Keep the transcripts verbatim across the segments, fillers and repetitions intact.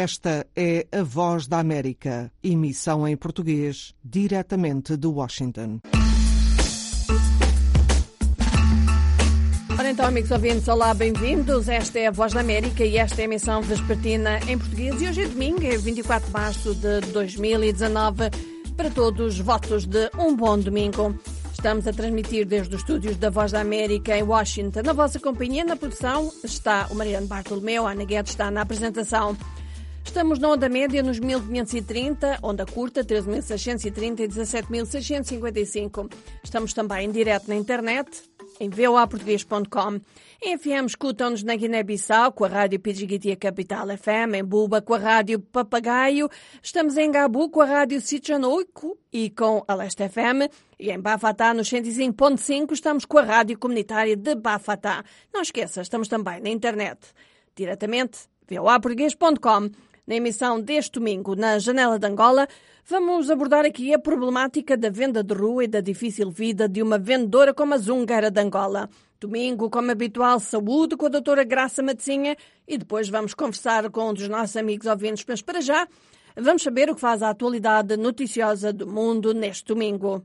Esta é a Voz da América, emissão em português, diretamente de Washington. Ora então, amigos ouvintes, olá, bem-vindos. Esta é a Voz da América e esta é a emissão vespertina em português. E hoje é domingo, é vinte e quatro de março de dois mil e dezanove. Para todos, votos de um bom domingo. Estamos a transmitir desde os estúdios da Voz da América em Washington. Na vossa companhia, na produção, está o Mariano Bartolomeu, a Ana Guedes está na apresentação. Estamos na onda média nos mil quinhentos e trinta, onda curta treze mil seiscentos e trinta e dezassete mil seiscentos e cinquenta e cinco. Estamos também em direto na internet, em v o a português ponto com. Em F M escutam-nos na Guiné-Bissau com a Rádio Pidjigitia Capital F M, em Buba com a Rádio Papagaio, estamos em Gabu com a Rádio Sitjanoico e com a Leste F M e em Bafatá nos cento e cinco ponto cinco estamos com a Rádio Comunitária de Bafatá. Não esqueça, estamos também na internet, diretamente v o a português ponto com. Na emissão deste domingo, na Janela de Angola, vamos abordar aqui a problemática da venda de rua e da difícil vida de uma vendedora como a Zungueira de Angola. Domingo, como habitual, saúde com a doutora Graça Matezinha e depois vamos conversar com um dos nossos amigos ouvintes. Mas para já, vamos saber o que faz a atualidade noticiosa do mundo neste domingo.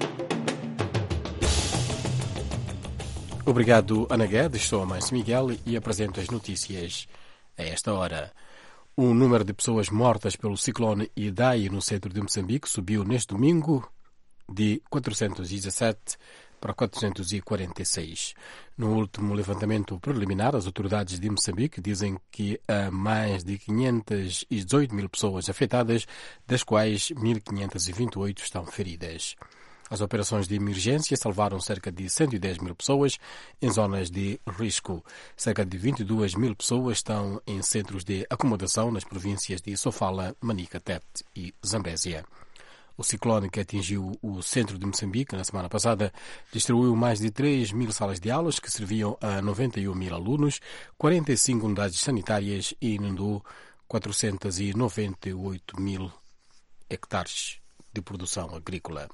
Obrigado, Ana Guedes. Sou a Mãe Miguel e apresento as notícias a esta hora. O número de pessoas mortas pelo ciclone Idai no centro de Moçambique subiu neste domingo de quatrocentos e dezassete para quatrocentos e quarenta e seis. No último levantamento preliminar, as autoridades de Moçambique dizem que há mais de quinhentas e dezoito mil pessoas afetadas, das quais mil quinhentas e vinte e oito estão feridas. As operações de emergência salvaram cerca de cento e dez mil pessoas em zonas de risco. Cerca de vinte e duas mil pessoas estão em centros de acomodação nas províncias de Sofala, Manica, Tete e Zambésia. O ciclone que atingiu o centro de Moçambique na semana passada destruiu mais de três mil salas de aulas que serviam a noventa e um mil alunos, quarenta e cinco unidades sanitárias e inundou quatrocentos e noventa e oito mil hectares de produção agrícola.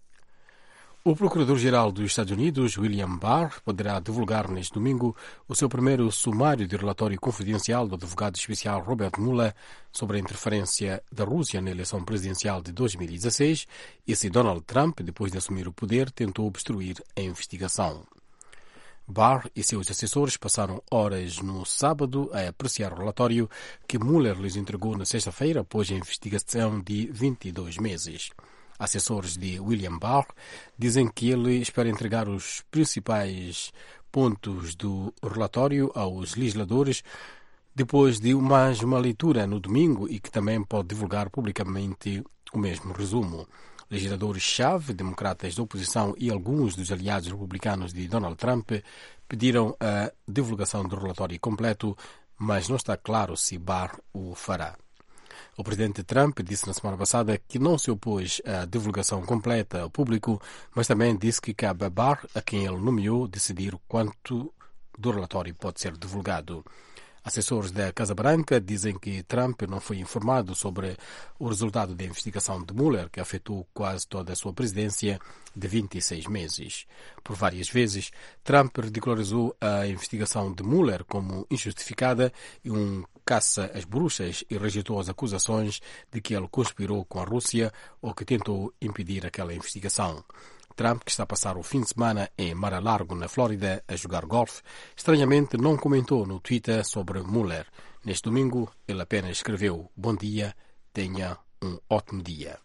O Procurador-Geral dos Estados Unidos, William Barr, poderá divulgar neste domingo o seu primeiro sumário de relatório confidencial do advogado especial Robert Mueller sobre a interferência da Rússia na eleição presidencial de dois mil e dezasseis e se Donald Trump, depois de assumir o poder, tentou obstruir a investigação. Barr e seus assessores passaram horas no sábado a apreciar o relatório que Mueller lhes entregou na sexta-feira após a investigação de vinte e dois meses. Assessores de William Barr dizem que ele espera entregar os principais pontos do relatório aos legisladores depois de mais uma leitura no domingo e que também pode divulgar publicamente o mesmo resumo. Legisladores-chave, democratas da oposição e alguns dos aliados republicanos de Donald Trump pediram a divulgação do relatório completo, mas não está claro se Barr o fará. O presidente Trump disse na semana passada que não se opôs à divulgação completa ao público, mas também disse que cabe a Barr, a quem ele nomeou, decidir quanto do relatório pode ser divulgado. Assessores da Casa Branca dizem que Trump não foi informado sobre o resultado da investigação de Mueller, que afetou quase toda a sua presidência de vinte e seis meses. Por várias vezes, Trump ridicularizou a investigação de Mueller como injustificada e um caça às bruxas e rejeitou as acusações de que ele conspirou com a Rússia ou que tentou impedir aquela investigação. Trump, que está a passar o fim de semana em Mar-a-Largo, na Flórida, a jogar golfe, estranhamente não comentou no Twitter sobre Mueller. Neste domingo, ele apenas escreveu: "Bom dia, tenha um ótimo dia."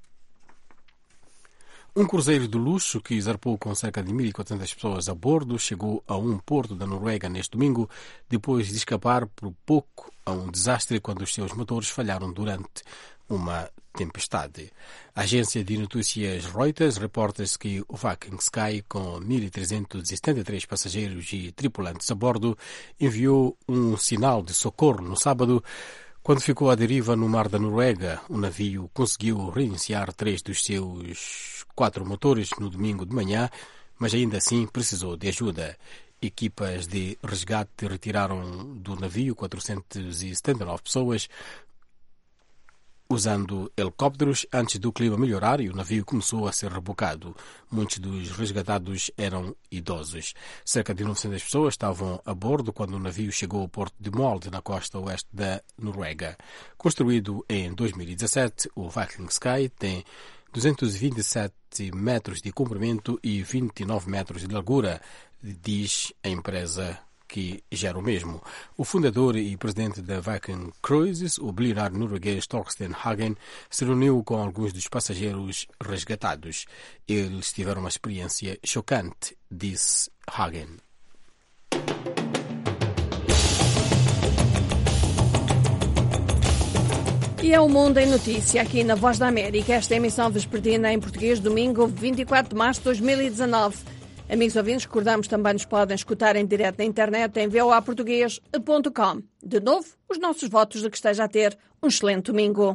Um cruzeiro de luxo que zarpou com cerca de mil e quatrocentas pessoas a bordo chegou a um porto da Noruega neste domingo, depois de escapar por pouco a um desastre quando os seus motores falharam durante uma tempestade. A agência de notícias Reuters reporta que o Viking Sky, com mil trezentos e setenta e três passageiros e tripulantes a bordo, enviou um sinal de socorro no sábado. Quando ficou à deriva no mar da Noruega, o navio conseguiu reiniciar três dos seus quatro motores no domingo de manhã, mas ainda assim precisou de ajuda. Equipas de resgate retiraram do navio quatrocentas e setenta e nove pessoas. usando helicópteros. Antes do clima melhorar e o navio começou a ser rebocado. Muitos dos resgatados eram idosos. Cerca de novecentas pessoas estavam a bordo quando o navio chegou ao porto de Molde, na costa oeste da Noruega. Construído em dois mil e dezassete, o Viking Sky tem duzentos e vinte e sete metros de comprimento e vinte e nove metros de largura, diz a empresa que gera o mesmo. O fundador e presidente da Viking Cruises, o bilionário norueguês Torstein Hagen, se reuniu com alguns dos passageiros resgatados. Eles tiveram uma experiência chocante, disse Hagen. E é o Mundo em Notícia, aqui na Voz da América. Esta é a emissão vespertina em português, domingo vinte e quatro de março de dois mil e dezanove. Amigos ouvintes, recordamos também nos podem escutar em direto na internet em v o a português ponto com. De novo, os nossos votos de que esteja a ter um excelente domingo.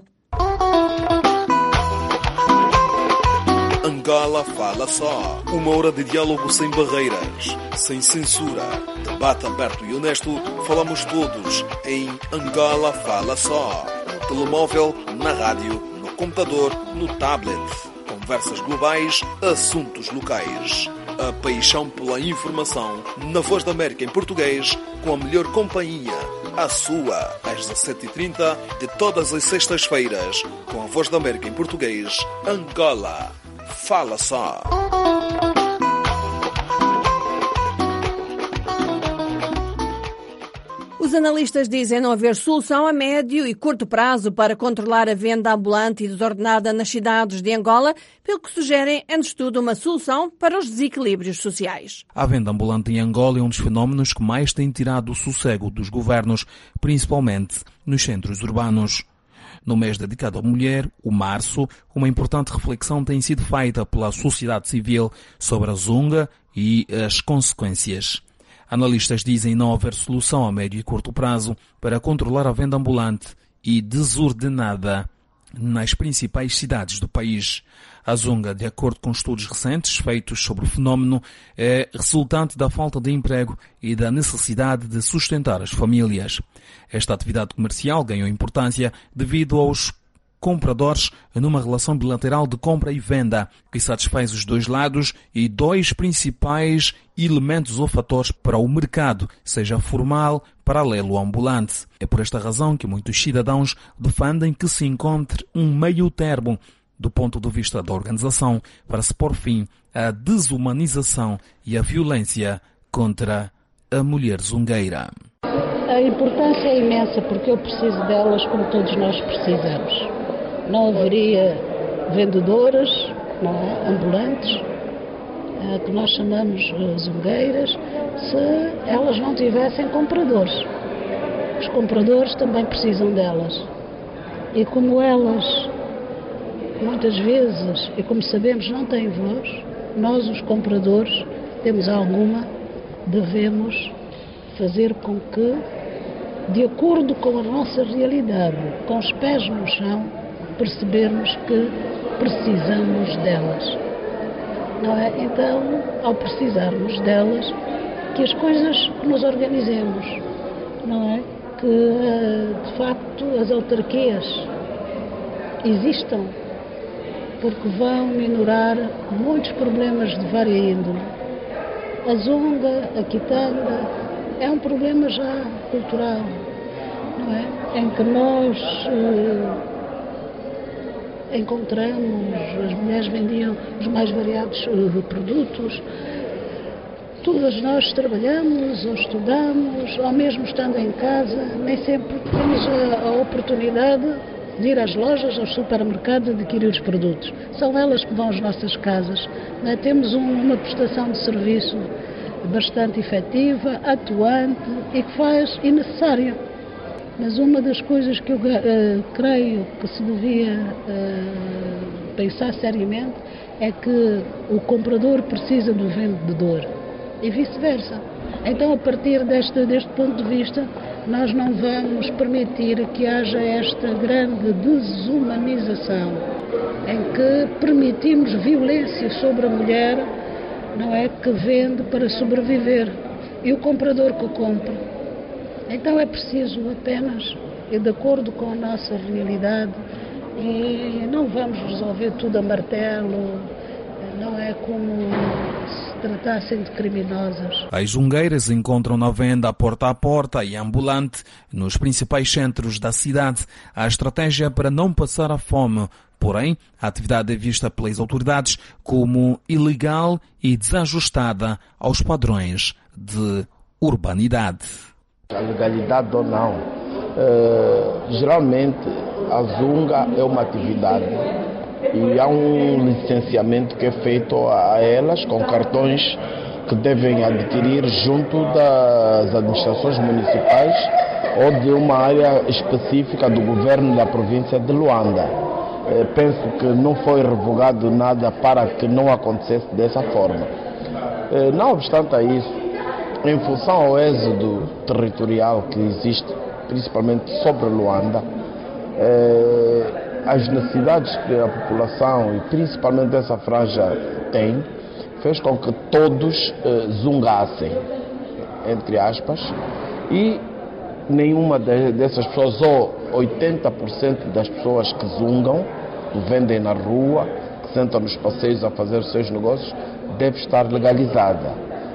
Angola Fala Só. Uma hora de diálogo sem barreiras, sem censura. Debate aberto e honesto. Falamos todos em Angola Fala Só. No telemóvel, na rádio, no computador, no tablet. Conversas globais, assuntos locais. A paixão pela informação na Voz da América em português, com a melhor companhia, a sua, às dezassete e trinta de todas as sextas-feiras, com a Voz da América em português, Angola Fala Só. Os analistas dizem não haver solução a médio e curto prazo para controlar a venda ambulante e desordenada nas cidades de Angola, pelo que sugerem, antes de tudo, uma solução para os desequilíbrios sociais. A venda ambulante em Angola é um dos fenómenos que mais tem tirado o sossego dos governos, principalmente nos centros urbanos. No mês dedicado à mulher, o março, uma importante reflexão tem sido feita pela sociedade civil sobre a zunga e as consequências. Analistas dizem não haver solução a médio e curto prazo para controlar a venda ambulante e desordenada nas principais cidades do país. A zunga, de acordo com estudos recentes feitos sobre o fenómeno, é resultante da falta de emprego e da necessidade de sustentar as famílias. Esta atividade comercial ganhou importância devido aos compradores numa relação bilateral de compra e venda que satisfaz os dois lados e dois principais elementos ou fatores para o mercado, seja formal, paralelo ou ambulante. É por esta razão que muitos cidadãos defendem que se encontre um meio termo do ponto de vista da organização para se pôr fim à desumanização e à violência contra a mulher zungueira. A importância é imensa porque eu preciso delas como todos nós precisamos. Não haveria vendedoras, não é, ambulantes, que nós chamamos zungueiras, se elas não tivessem compradores. Os compradores também precisam delas. E como elas, muitas vezes, e como sabemos, não têm voz, nós, os compradores, temos alguma, devemos fazer com que, de acordo com a nossa realidade, com os pés no chão, percebermos que precisamos delas. Não é? Então, ao precisarmos delas, que as coisas nos organizemos, não é? Que, de facto, as autarquias existam, porque vão minorar muitos problemas de vária índole. A zunga, a quitanda, é um problema já cultural, não é? Em que nós eh, encontramos, as mulheres vendiam os mais variados uh, produtos. Todas nós trabalhamos ou estudamos, ou mesmo estando em casa, nem sempre temos a, a oportunidade de ir às lojas, aos supermercados, adquirir os produtos. São elas que vão às nossas casas. Não é? Temos um, uma prestação de serviço bastante efetiva, atuante e que faz e necessária. Mas uma das coisas que eu uh, creio que se devia uh, pensar seriamente é que o comprador precisa do vendedor e vice-versa. Então, a partir deste, deste ponto de vista, nós não vamos permitir que haja esta grande desumanização em que permitimos violência sobre a mulher, não é, que vende para sobreviver, e o comprador que compra. Então é preciso apenas, e de acordo com a nossa realidade, E não vamos resolver tudo a martelo, não é como se tratassem de criminosas. As zungueiras encontram na venda porta a porta e ambulante nos principais centros da cidade a estratégia para não passar a fome. Porém, a atividade é vista pelas autoridades como ilegal e desajustada aos padrões de urbanidade. A legalidade ou não, uh, geralmente a zunga é uma atividade e há um licenciamento que é feito a elas com cartões que devem adquirir junto das administrações municipais ou de uma área específica do governo da província de Luanda. Penso que não foi revogado nada para que não acontecesse dessa forma. Não obstante a isso, em função ao êxodo territorial que existe, principalmente sobre Luanda, as necessidades que a população e principalmente essa franja tem, fez com que todos zungassem, entre aspas, e nenhuma dessas pessoas, ou oitenta por cento das pessoas que zungam, que vendem na rua, que sentam nos passeios a fazer os seus negócios, deve estar legalizada.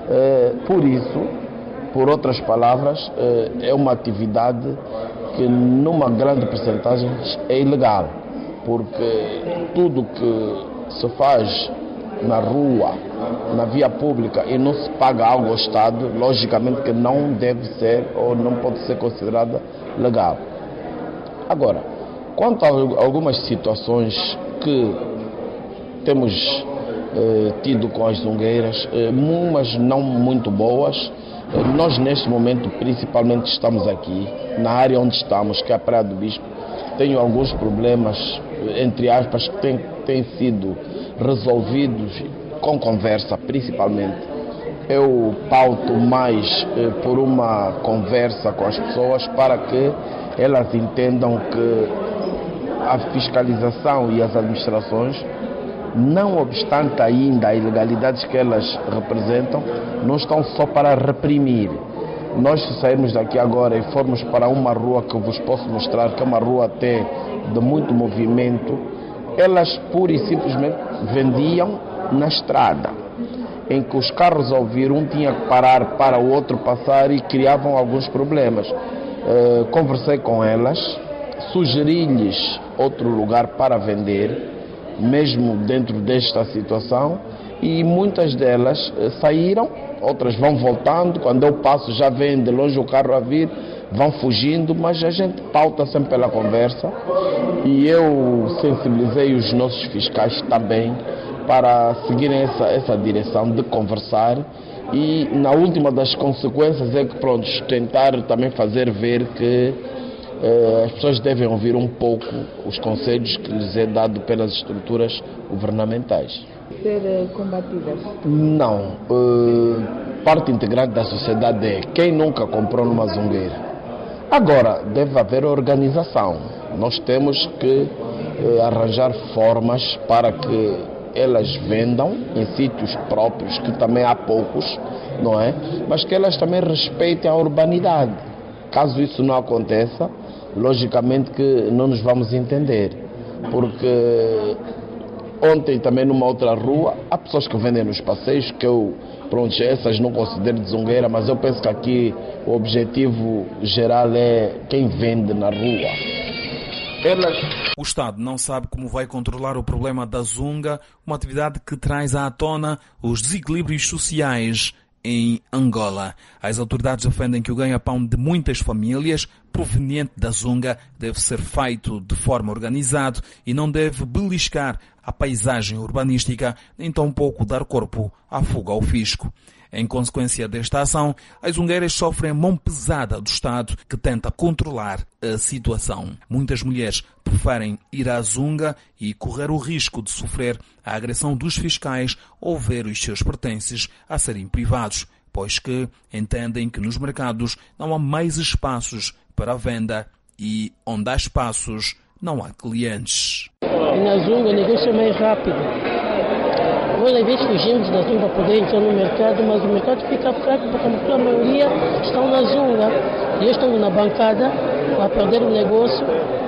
Por isso, por outras palavras, é uma atividade que numa grande percentagem é ilegal, porque tudo que se faz na rua, na via pública e não se paga algo ao Estado, logicamente que não deve ser ou não pode ser considerada legal. Agora, quanto a algumas situações que temos eh, tido com as zungueiras, eh, umas não muito boas, eh, nós neste momento principalmente estamos aqui, na área onde estamos, que é a Praia do Bispo, tenho alguns problemas, entre aspas, que têm, têm sido resolvidos com conversa, principalmente. Eu pauto mais eh, por uma conversa com as pessoas para que elas entendam que a fiscalização e as administrações, não obstante ainda a ilegalidades que elas representam, não estão só para reprimir. Nós, se sairmos daqui agora e formos para uma rua que eu vos posso mostrar, que é uma rua até de muito movimento, elas pura e simplesmente vendiam na estrada, em que os carros ao vir, um tinha que parar para o outro passar e criavam alguns problemas. Uh, conversei com elas, sugeri-lhes outro lugar para vender, mesmo dentro desta situação, e muitas delas uh, saíram, outras vão voltando, quando eu passo já vem de longe o carro a vir, vão fugindo, mas a gente pauta sempre pela conversa e eu sensibilizei os nossos fiscais também para seguirem essa, essa direção de conversar e na última das consequências é que pronto, tentar também fazer ver que eh, as pessoas devem ouvir um pouco os conselhos que lhes é dado pelas estruturas governamentais. Ser combatidas? Não. Uh, parte integrante da sociedade é quem nunca comprou numa zungueira. Agora, deve haver organização. Nós temos que uh, arranjar formas para que elas vendam em sítios próprios, que também há poucos, não é? Mas que elas também respeitem a urbanidade. Caso isso não aconteça, logicamente que não nos vamos entender. Porque ontem também numa outra rua, há pessoas que vendem nos passeios, que eu, pronto, essas não considero de zungueira, mas eu penso que aqui o objetivo geral é quem vende na rua. Elas... O Estado não sabe como vai controlar o problema da zunga, uma atividade que traz à tona os desequilíbrios sociais em Angola. As autoridades defendem que o ganha-pão de muitas famílias proveniente da zunga deve ser feito de forma organizada e não deve beliscar a paisagem urbanística, nem tampouco dar corpo à fuga ao fisco. Em consequência desta ação, as zungueiras sofrem a mão pesada do Estado que tenta controlar a situação. Muitas mulheres preferem ir à zunga e correr o risco de sofrer a agressão dos fiscais ou ver os seus pertences a serem privados, pois que entendem que nos mercados não há mais espaços para a venda e onde há espaços não há clientes. Na zunga o negócio é mais rápido. Nós às vezes fugimos da zunga para poder entrar no mercado, mas o mercado fica fraco porque a maioria estão na zunga. E eu estou na bancada vai perder o negócio.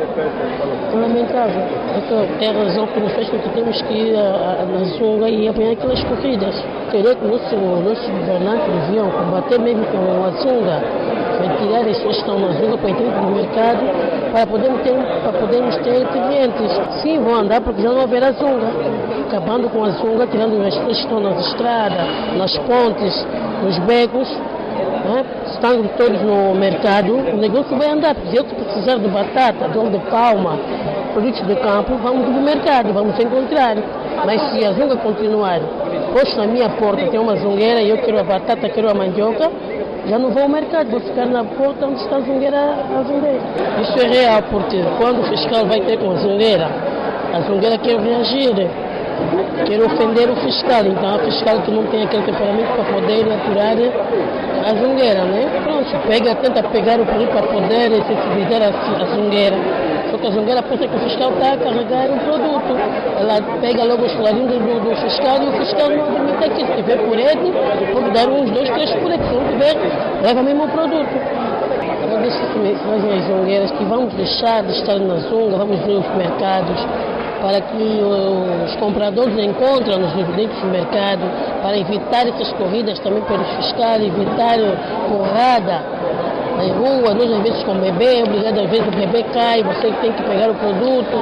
É lamentável. É a razão que nos fez com que temos que ir a, a, na Zunga e apanhar aquelas corridas. Queria que nossos nosso governantes deviam combater mesmo com a Zunga, retirar as pessoas que estão na Zunga para entrar no mercado, para podermos ter, para podermos ter clientes. Sim, vão andar porque já não haverá Zunga. Acabando com a Zunga, tirando as pessoas que estão nas estradas, nas pontes, nos becos, né? Estando todos no mercado, o negócio vai andar. Se eu precisar de batata, de óleo de palma, produtos de campo, vamos no mercado, vamos encontrar. Mas se a Zunga continuar, posto na minha porta tem uma zungueira e eu quero a batata, quero a mandioca, já não vou ao mercado, vou ficar na porta onde está a zungueira a vender. Isso é real, porque quando o fiscal vai ter com a zungueira, a zungueira quer reagir, quer ofender o fiscal, então o fiscal que não tem aquele temperamento para poder aturar a zungueira, né? Pronto, pega, tenta pegar o produto para poder sensibilizar a, a zungueira. Só que a zungueira pensa que o fiscal está a carregar o produto. Ela pega logo os colarinhos do, do, do fiscal e o fiscal não admite aqui. Se tiver por ele, pode dar uns dois, três por ele. Se não tiver, leva mesmo o produto. Eu disse que as zungueiras que vamos deixar de estar na zunga, vamos ver os mercados, para que os compradores encontrem nos diferentes mercados, para evitar essas corridas também pelos fiscais, evitar porrada nas ruas. Nós às vezes com o bebê, obrigado, às vezes o bebê cai, você tem que pegar o produto.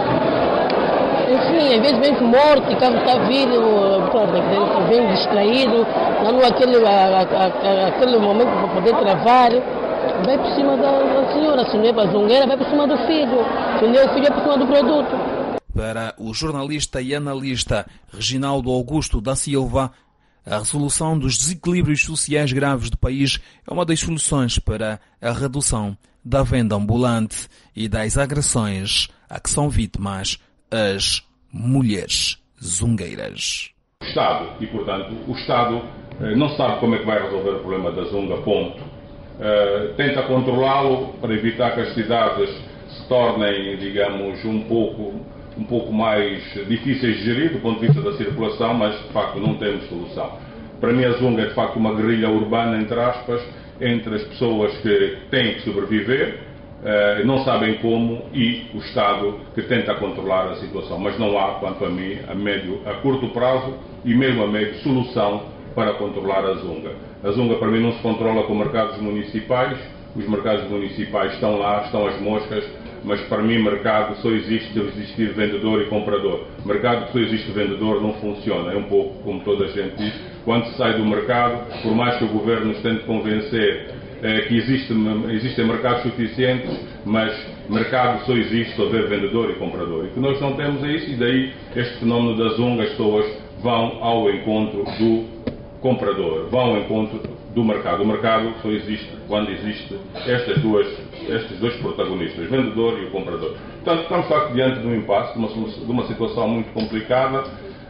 Enfim, às vezes vem morto, o carro está vindo, pronto, vem distraído, não há aquele, a, a, aquele momento para poder travar. Vai por cima da, da senhora, se não é para a zungueira, vai por cima do filho, se não é o filho, é por cima do produto. Para o jornalista e analista Reginaldo Augusto da Silva, a resolução dos desequilíbrios sociais graves do país é uma das soluções para a redução da venda ambulante e das agressões a que são vítimas as mulheres zungueiras. O Estado, e portanto o Estado não sabe como é que vai resolver o problema da zunga, ponto. Uh, tenta controlá-lo para evitar que as cidades se tornem, digamos, um pouco, um pouco mais difíceis de gerir do ponto de vista da circulação, mas de facto não temos solução. Para mim a zunga é de facto uma guerrilha urbana, entre aspas, entre as pessoas que têm que sobreviver, uh, não sabem como, e o Estado que tenta controlar a situação. Mas não há, quanto a mim, a médio, a curto prazo e mesmo a médio, solução para controlar a zunga. A zunga para mim não se controla com mercados municipais, os mercados municipais estão lá, estão as moscas, mas para mim mercado só existe se existir vendedor e comprador. Mercado que só existe vendedor não funciona, é um pouco como toda a gente diz, quando se sai do mercado, por mais que o governo nos tente convencer é, que existe, existem mercados suficientes, mas mercado só existe se houver vendedor e comprador. E o que nós não temos é isso, e daí este fenómeno da zunga, as pessoas vão ao encontro do comprador, vão ao encontro do mercado. O mercado só existe quando existe estas duas, estes dois protagonistas, o vendedor e o comprador. Portanto, estamos de facto diante de um impasse, de uma, de uma situação muito complicada,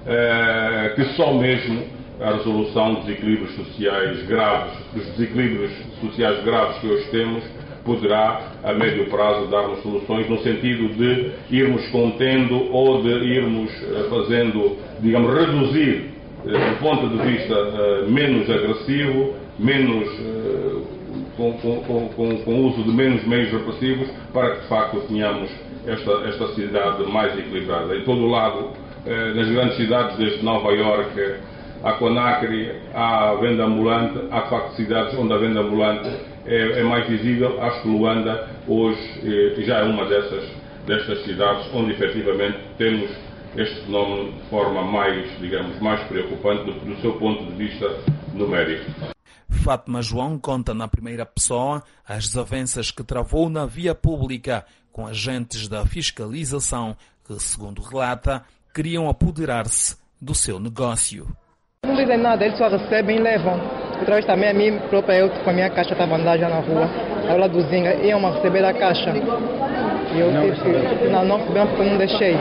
eh, que só mesmo a resolução dos desequilíbrios sociais graves, dos desequilíbrios sociais graves que hoje temos, poderá, a médio prazo, dar-nos soluções no sentido de irmos contendo ou de irmos eh, fazendo, digamos, reduzir do ponto de vista uh, menos agressivo, menos, uh, com, com, com, com o uso de menos meios repressivos, para que de facto tenhamos esta, esta cidade mais equilibrada. Em todo o lado, uh, nas grandes cidades, desde Nova Iorque à Conakry, à venda ambulante, há de facto cidades onde a venda ambulante é, é mais visível. Acho que Luanda hoje eh, já é uma dessas, destas cidades onde efetivamente temos este fenómeno de forma mais, digamos, mais preocupante do, do seu ponto de vista numérico. Fátima João conta na primeira pessoa as desavenças que travou na via pública com agentes da fiscalização que, segundo relata, queriam apoderar-se do seu negócio. Não dizem nada, eles só recebem e levam. Outra vez também a mim própria, eu com a minha caixa estava andando já na rua, ao lado do Zinga, iam a receber a caixa. E eu tive que, não, não recebemos porque eu não deixei.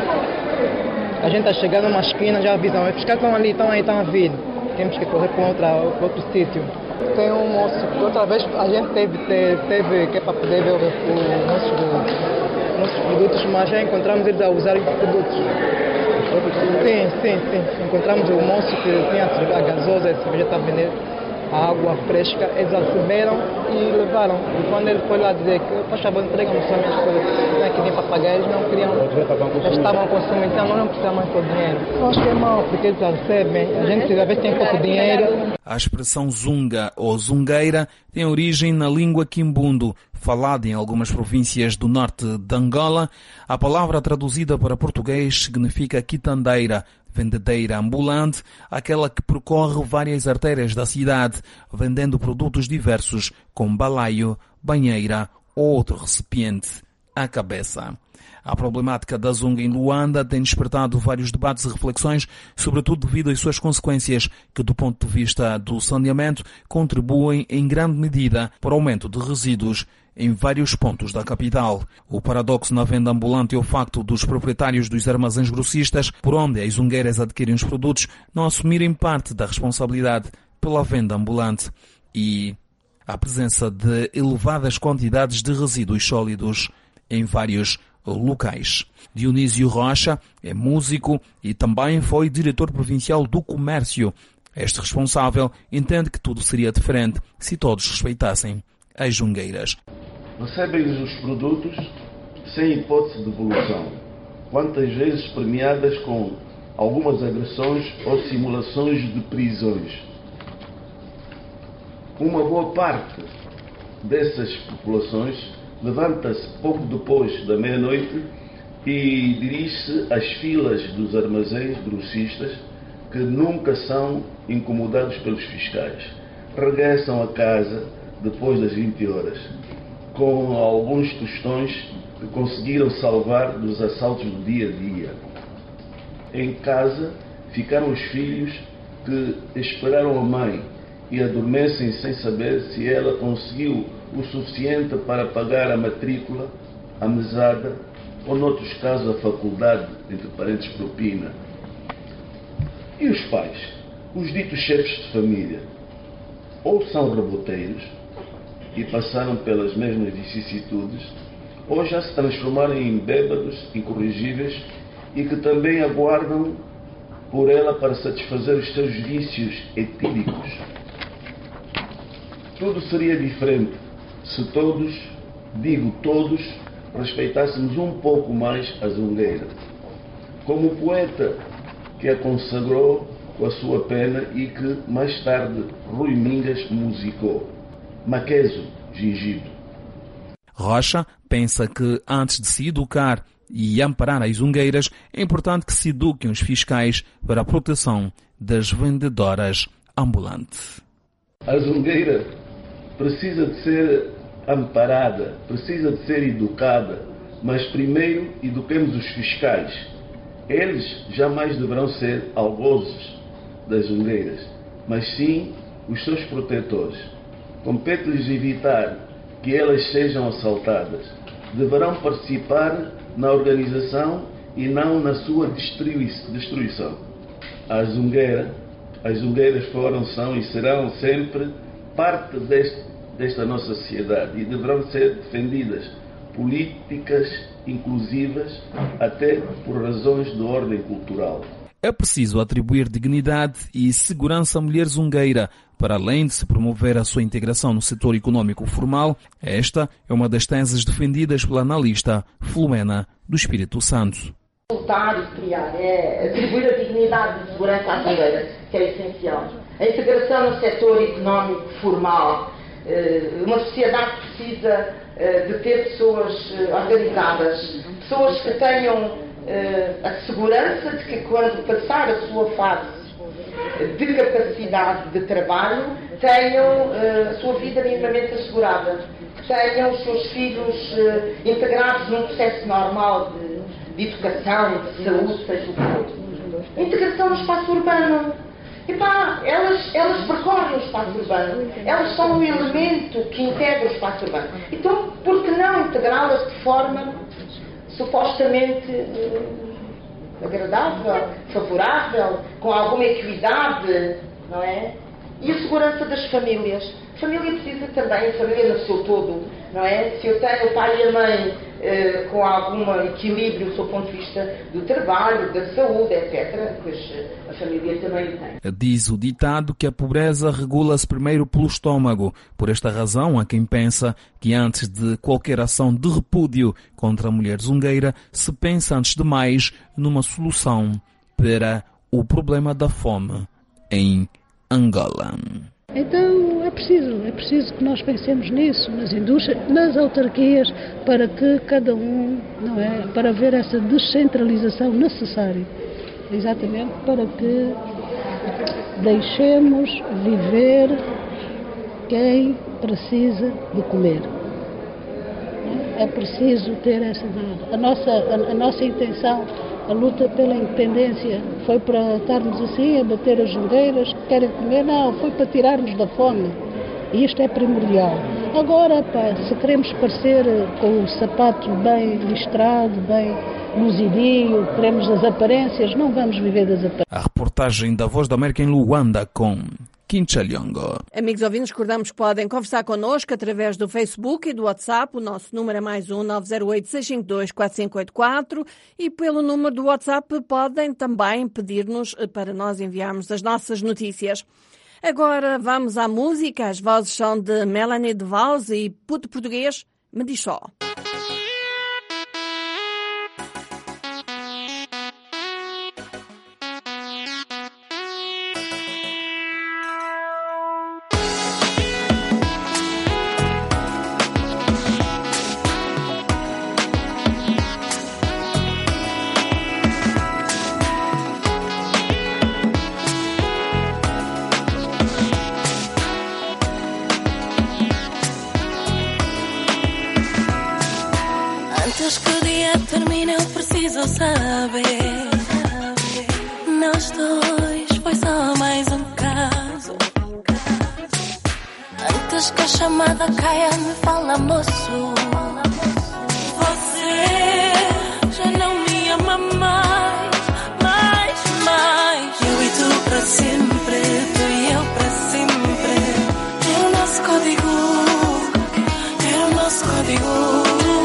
A gente está chegando numa esquina, já avisam, os fiscais estão ali, estão aí, estão a vir. Temos que correr para outra, outro sítio. Tem um moço, outra vez a gente teve, teve, teve que é para poder ver os nossos, nossos produtos, mas já encontramos eles a usarem os produtos. Sim, sim, sim. Encontramos o moço que tinha a gasosa, a cerveja está a vender. a água fresca, eles receberam e levaram. E quando ele foi lá dizer que faz favor, entregam-me só minhas coisas, não é que nem para pagar, eles não queriam, eles estavam consumindo, então nós não precisamos mais por dinheiro. Eu acho que é mau, porque eles recebem, a gente às vezes tem pouco dinheiro. A expressão zunga ou zungueira tem origem na língua quimbundo, falada em algumas províncias do norte de Angola. A palavra traduzida para português significa quitandeira, vendedeira ambulante, aquela que percorre várias artérias da cidade, vendendo produtos diversos, como balaio, banheira ou outro recipiente à cabeça. A problemática da zunga em Luanda tem despertado vários debates e reflexões, sobretudo devido às suas consequências, que do ponto de vista do saneamento contribuem em grande medida para o aumento de resíduos em vários pontos da capital. O paradoxo na venda ambulante é o facto dos proprietários dos armazéns grossistas, por onde as zungueiras adquirem os produtos, não assumirem parte da responsabilidade pela venda ambulante e a presença de elevadas quantidades de resíduos sólidos em vários locais. Dionísio Rocha é músico e também foi diretor provincial do comércio. Este responsável entende que tudo seria diferente se todos respeitassem as zungueiras. Recebem os produtos sem hipótese de devolução, quantas vezes premiadas com algumas agressões ou simulações de prisões. Uma boa parte dessas populações levanta-se pouco depois da meia-noite e dirige-se às filas dos armazéns grossistas que nunca são incomodados pelos fiscais. Regressam a casa depois das vinte horas, com alguns tostões que conseguiram salvar dos assaltos do dia a dia. Em casa ficaram os filhos que esperaram a mãe e adormecem sem saber se ela conseguiu o suficiente para pagar a matrícula, a mesada ou, noutros casos, a faculdade, entre parentes propina. E os pais, os ditos chefes de família, ou são reboteiros e passaram pelas mesmas vicissitudes, ou já se transformaram em bêbados incorrigíveis e que também aguardam por ela para satisfazer os seus vícios etíricos. Tudo seria diferente se todos, digo todos, respeitássemos um pouco mais a zungueira. Como o poeta que a consagrou com a sua pena e que mais tarde Rui Mingas musicou, Maqueso, Gingido. Rocha pensa que antes de se educar e amparar as zungueiras, é importante que se eduquem os fiscais para a proteção das vendedoras ambulantes. A zungueira precisa de ser amparada, precisa de ser educada, mas primeiro eduquemos os fiscais. Eles jamais deverão ser algozes das zungueiras, mas sim os seus protetores. Compete-lhes evitar que elas sejam assaltadas. Deverão participar na organização e não na sua destruição. A zungueira, as zungueiras foram, são e serão sempre parte deste, desta nossa sociedade e deverão ser defendidas, políticas inclusivas, até por razões de ordem cultural. É preciso atribuir dignidade e segurança à mulher zungueira, para além de se promover a sua integração no setor econômico formal. Esta é uma das teses defendidas pela analista Filomena do Espírito Santo. Lutar e criar, é atribuir a dignidade de segurança à zungueira, que é essencial. A integração no setor económico formal. Uma sociedade precisa de ter pessoas organizadas, pessoas que tenham a segurança de que quando passar a sua fase de capacidade de trabalho, tenham a sua vida minimamente assegurada, tenham os seus filhos integrados num processo normal de, de educação, de saúde, seja o que for. Integração no espaço urbano. Epá, elas, elas percorrem o espaço urbano, elas são um elemento que integra o espaço urbano. Então, por que não integrá-las de forma supostamente uh, agradável, favorável, com alguma equidade, não é? E a segurança das famílias. A família precisa também, a família no seu todo, não é? Se eu tenho o pai e a mãe eh, com algum equilíbrio do seu ponto de vista do trabalho, da saúde, etcétera, pois a família também tem. Diz o ditado que a pobreza regula-se primeiro pelo estômago. Por esta razão, há quem pensa que antes de qualquer ação de repúdio contra a mulher zungueira, se pensa antes de mais numa solução para o problema da fome em Angola. Então é preciso, é preciso que nós pensemos nisso, nas indústrias, nas autarquias, para que cada um, não é, para haver essa descentralização necessária, exatamente para que deixemos viver quem precisa de comer. É preciso ter essa a nossa a, a nossa intenção. A luta pela independência foi para estarmos assim a bater as jungueiras que querem comer? Não, foi para tirar-nos da fome. E isto é primordial. Agora, pá, se queremos parecer com o sapato bem listrado, bem luzidio, queremos as aparências, não vamos viver das aparências. A reportagem da Voz da América em Luanda com Quinchaliongo. Amigos ouvintes, recordamos que podem conversar connosco através do Facebook e do WhatsApp. O nosso número é mais um nove zero oito, seis cinco dois, quatro cinco oito quatro e pelo número do WhatsApp podem também pedir-nos para nós enviarmos as nossas notícias. Agora vamos à música. As vozes são de Melanie de Vals e Puto Português, me diz só. Antes que o dia termine eu preciso saber, nós dois foi só mais um caso. Antes que a chamada caia me fala, moço, você já não me ama mais, mais, mais. Eu e tu para sempre, tu e eu para sempre. Era o nosso código, era o nosso código.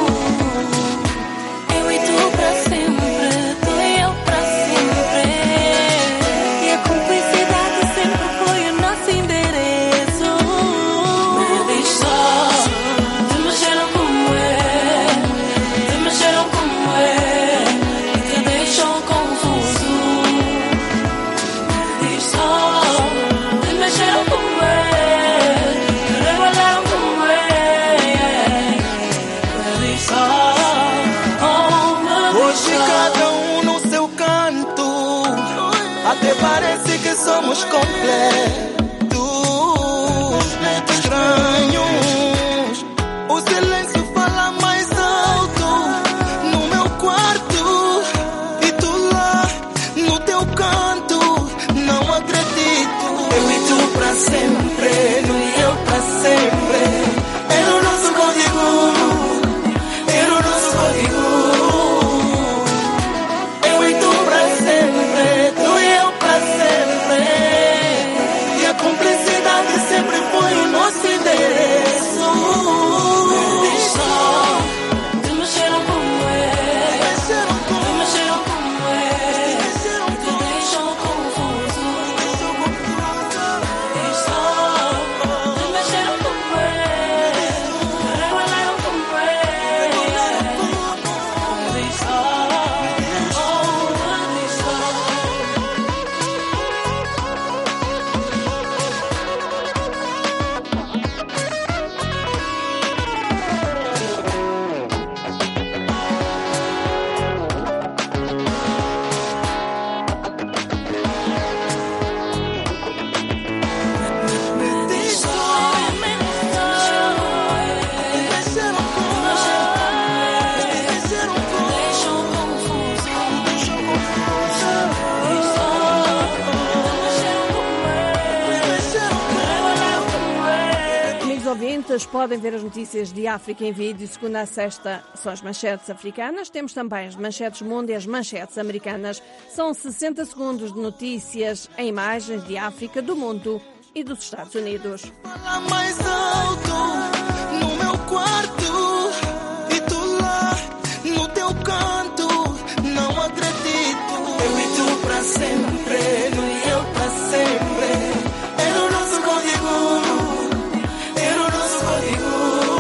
Parece que somos completos, estranhos. O silêncio fala mais alto no meu quarto e tu lá no teu canto. Não acredito. Eu e tu pra sempre, tu e eu pra sempre. Era o nosso código, era o nosso código. Eu e tu pra sempre, tu e eu pra sempre. E a cumplicidade sempre foi o nosso endereço. Diz só, te mexeram como é, te mexeram como é, te deixam confuso. Diz só, te mexeram como é, te revelaram como é. Diz só, oh, diz só. Amigos ouvintes, podem ver as notícias de África em vídeo. Segunda a sexta são as manchetes africanas. Temos também as manchetes mundo e as manchetes americanas. São sessenta segundos de notícias em imagens de África, do mundo e dos Estados Unidos. Fala mais alto no meu quarto e tu lá no teu canto, não acredito. Eu e tu pra sempre, no e eu pra sempre. Era o nosso código, era o nosso código.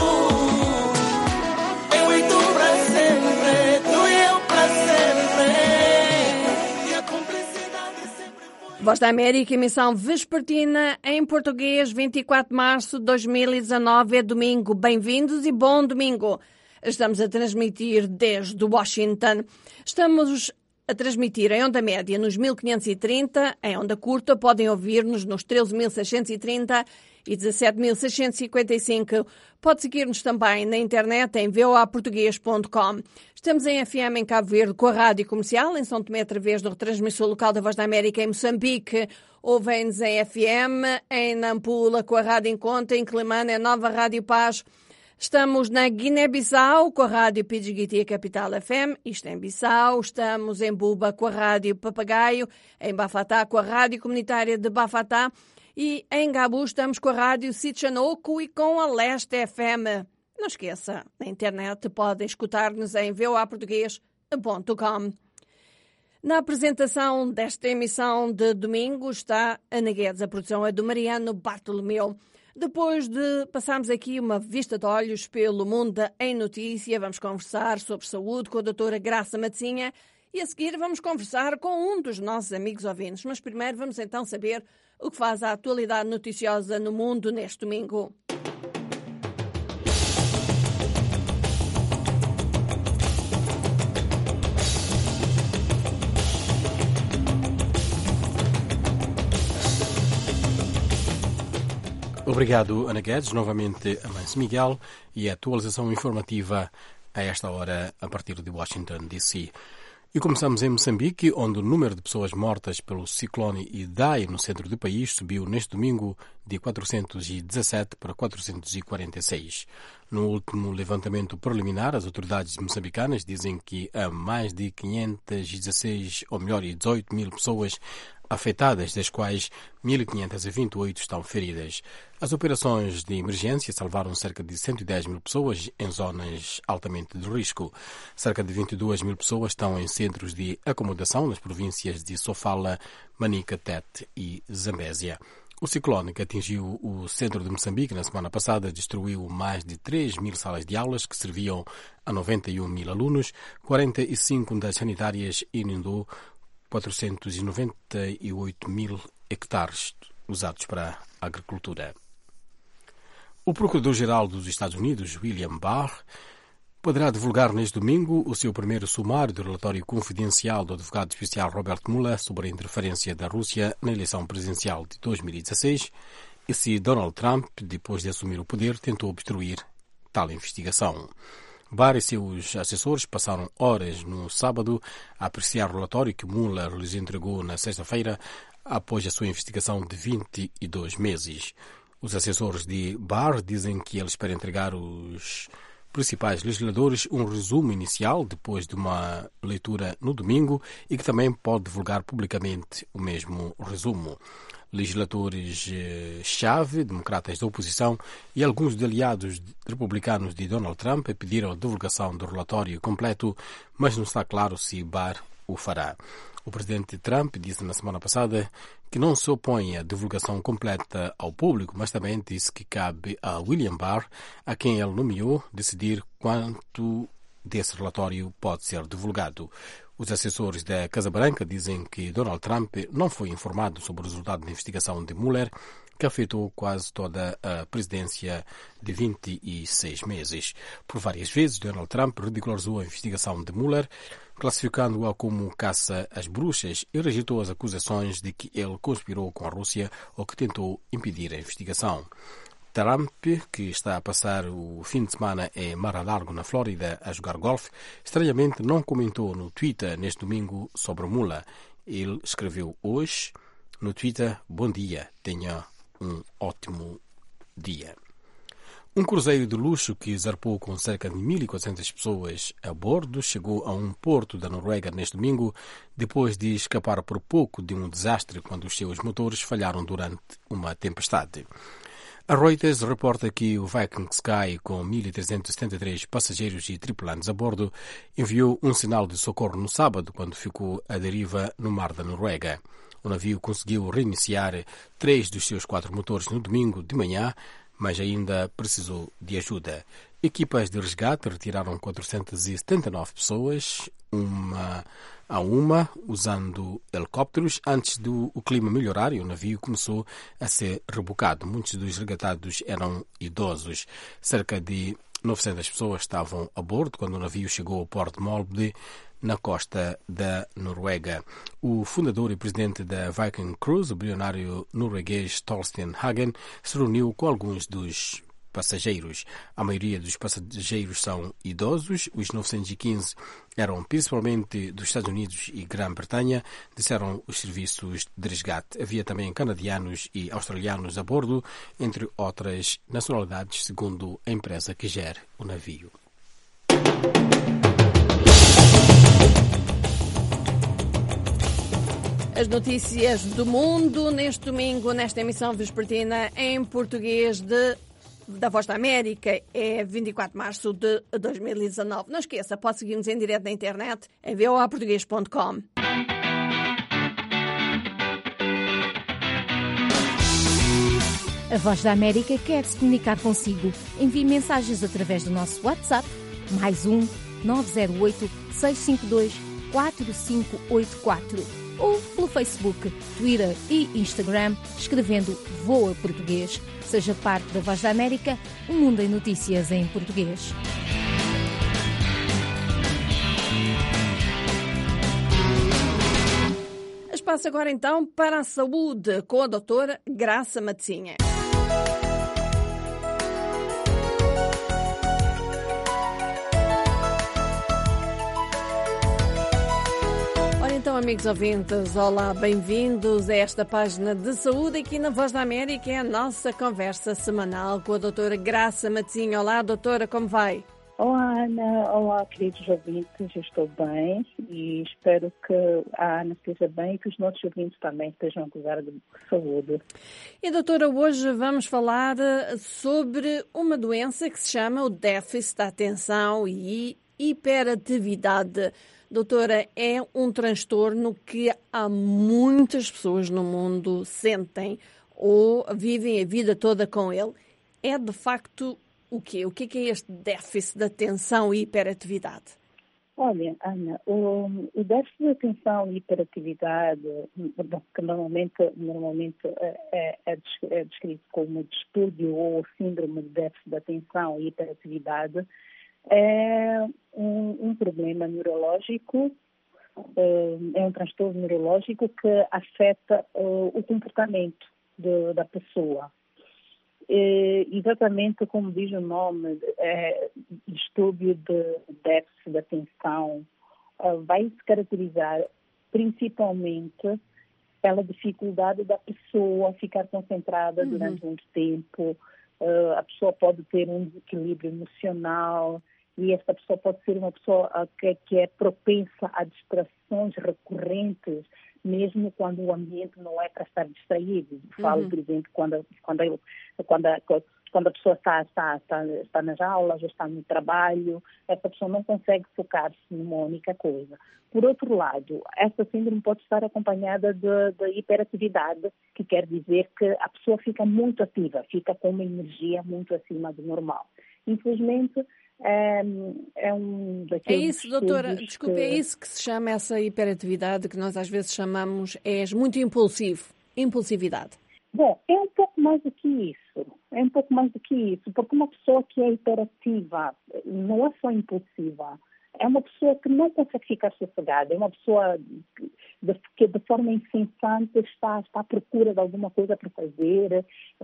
Eu e tu pra sempre, tu e eu pra sempre. E a cumplicidade sempre foi. Voz da América, emissão vespertina em português, vinte e quatro de março de dois mil e dezanove, é domingo. Bem-vindos e bom domingo. Estamos a transmitir desde Washington. Estamos a transmitir em onda média nos mil quinhentos e trinta, em onda curta podem ouvir-nos nos treze mil seiscentos e trinta e dezassete mil seiscentos e cinquenta e cinco. Pode seguir-nos também na internet em v o a português ponto com. Estamos em F M em Cabo Verde com a Rádio Comercial, em São Tomé através do retransmissor local da Voz da América em Moçambique. Ouvem-nos em F M, em Nampula com a Rádio Encontra, em Climane é Nova Rádio Paz. Estamos na Guiné-Bissau com a Rádio Pidgiti Capital F M, isto em Bissau. Estamos em Buba com a Rádio Papagaio, em Bafatá com a Rádio Comunitária de Bafatá e em Gabu estamos com a Rádio Sitchanoco e com a Leste F M. Não esqueça, na internet podem escutar-nos em v o a português ponto com. Na apresentação desta emissão de domingo está Ana Guedes, a produção é do Mariano Bartolomeu. Depois de passarmos aqui uma vista de olhos pelo mundo em notícia, vamos conversar sobre saúde com a doutora Graça Matezinha e a seguir vamos conversar com um dos nossos amigos ouvintes. Mas primeiro vamos então saber o que faz a atualidade noticiosa no mundo neste domingo. Obrigado, Ana Guedes. Novamente, a Mãe Miguel e a atualização informativa a esta hora a partir de Washington, D C. E começamos em Moçambique, onde o número de pessoas mortas pelo ciclone Idai no centro do país subiu neste domingo de quatrocentos e dezassete para quatrocentos e quarenta e seis. No último levantamento preliminar, as autoridades moçambicanas dizem que há mais de quinhentos e dezesseis, ou melhor, dezoito mil pessoas afetadas, das quais mil quinhentos e vinte e oito estão feridas. As operações de emergência salvaram cerca de cento e dez mil pessoas em zonas altamente de risco. Cerca de vinte e duas mil pessoas estão em centros de acomodação nas províncias de Sofala, Manica, Tete e Zambésia. O ciclone que atingiu o centro de Moçambique na semana passada destruiu mais de três mil salas de aulas que serviam a noventa e um mil alunos, quarenta e cinco das sanitárias e inundou quatrocentos e noventa e oito mil hectares usados para a agricultura. O Procurador-Geral dos Estados Unidos, William Barr, poderá divulgar neste domingo o seu primeiro sumário do relatório confidencial do advogado especial Robert Mueller sobre a interferência da Rússia na eleição presidencial de dois mil e dezasseis e se Donald Trump, depois de assumir o poder, tentou obstruir tal investigação. Barr e seus assessores passaram horas no sábado a apreciar o relatório que Mueller lhes entregou na sexta-feira após a sua investigação de vinte e dois meses. Os assessores de Barr dizem que ele espera entregar aos principais legisladores um resumo inicial depois de uma leitura no domingo e que também pode divulgar publicamente o mesmo resumo. Legisladores-chave, democratas da oposição e alguns de aliados republicanos de Donald Trump pediram a divulgação do relatório completo, mas não está claro se Barr o fará. O presidente Trump disse na semana passada que não se opõe à divulgação completa ao público, mas também disse que cabe a William Barr, a quem ele nomeou, decidir quanto desse relatório pode ser divulgado. Os assessores da Casa Branca dizem que Donald Trump não foi informado sobre o resultado da investigação de Mueller, que afetou quase toda a presidência de vinte e seis meses. Por várias vezes, Donald Trump ridicularizou a investigação de Mueller, classificando-a como caça às bruxas e rejeitou as acusações de que ele conspirou com a Rússia ou que tentou impedir a investigação. Trump, que está a passar o fim de semana em Mar-a-Largo, na Flórida, a jogar golfe, estranhamente não comentou no Twitter neste domingo sobre Mueller. Ele escreveu hoje no Twitter: bom dia, tenha um ótimo dia. Um cruzeiro de luxo que zarpou com cerca de mil e quatrocentas pessoas a bordo chegou a um porto da Noruega neste domingo, depois de escapar por pouco de um desastre quando os seus motores falharam durante uma tempestade. A Reuters reporta que o Viking Sky, com mil trezentos e setenta e três passageiros e tripulantes a bordo, enviou um sinal de socorro no sábado quando ficou à deriva no mar da Noruega. O navio conseguiu reiniciar três dos seus quatro motores no domingo de manhã, mas ainda precisou de ajuda. Equipas de resgate retiraram quatrocentas e setenta e nove pessoas, uma a uma, usando helicópteros. Antes do o clima melhorar, o navio começou a ser rebocado. Muitos dos resgatados eram idosos. Cerca de novecentas pessoas estavam a bordo quando o navio chegou ao porto de Molde, na costa da Noruega. O fundador e presidente da Viking Cruise, o bilionário norueguês Torstein Hagen, se reuniu com alguns dos passageiros. A maioria dos passageiros são idosos. Os novecentos e quinze eram principalmente dos Estados Unidos e Grã-Bretanha, disseram os serviços de resgate. Havia também canadianos e australianos a bordo, entre outras nacionalidades, segundo a empresa que gera o navio. As notícias do mundo neste domingo, nesta emissão vespertina em português de, da Voz da América, é vinte e quatro de março de dois mil e dezanove. Não esqueça, pode seguir-nos em direto na internet em v o a português ponto com. A Voz da América quer se comunicar consigo. Envie mensagens através do nosso WhatsApp, mais um nove zero oito, seis cinco dois, quatro cinco oito quatro. Ou pelo Facebook, Twitter e Instagram, escrevendo Voa Português. Seja parte da Voz da América, um mundo em notícias em português. Espaço agora então para a saúde com a doutora Graça Matezinha. Então, amigos ouvintes, olá, bem-vindos a esta página de saúde aqui na Voz da América. É a nossa conversa semanal com a doutora Graça Matezinha. Olá, doutora, como vai? Olá, Ana. Olá, queridos ouvintes. Eu estou bem e espero que a Ana esteja bem e que os nossos ouvintes também estejam a gozar de saúde. E, doutora, hoje vamos falar sobre uma doença que se chama o déficit da atenção e hiperatividade. Doutora, é um transtorno que há muitas pessoas no mundo sentem ou vivem a vida toda com ele. É, de facto, o quê? O que é este déficit de atenção e hiperatividade? Olha, Ana, o, o déficit de atenção e hiperatividade, que normalmente, normalmente é, é, é descrito como distúrbio ou síndrome de déficit de atenção e hiperatividade, é um, um problema neurológico, é um transtorno neurológico que afeta uh, o comportamento de, da pessoa. É, exatamente como diz o nome, é, distúrbio de déficit de atenção, uh, vai se caracterizar principalmente pela dificuldade da pessoa ficar concentrada uhum. durante muito tempo. Uh, a pessoa pode ter um desequilíbrio emocional, e esta pessoa pode ser uma pessoa que, que é propensa a distrações recorrentes, mesmo quando o ambiente não é para estar distraído. Falo, uhum. por exemplo, quando, quando, eu, quando, a, quando a pessoa está, está, está, está nas aulas ou está no trabalho, essa pessoa não consegue focar-se numa única coisa. Por outro lado, essa síndrome pode estar acompanhada de, de hiperatividade, que quer dizer que a pessoa fica muito ativa, fica com uma energia muito acima do normal. Infelizmente, É, é um daqueles... É isso, doutora, desculpe, que... é isso que se chama essa hiperatividade, que nós às vezes chamamos, és muito impulsivo, impulsividade. Bom, é um pouco mais do que isso, é um pouco mais do que isso, porque uma pessoa que é hiperativa não é só impulsiva, é uma pessoa que não consegue ficar sossegada, é uma pessoa de, que de forma incessante está, está à procura de alguma coisa para fazer,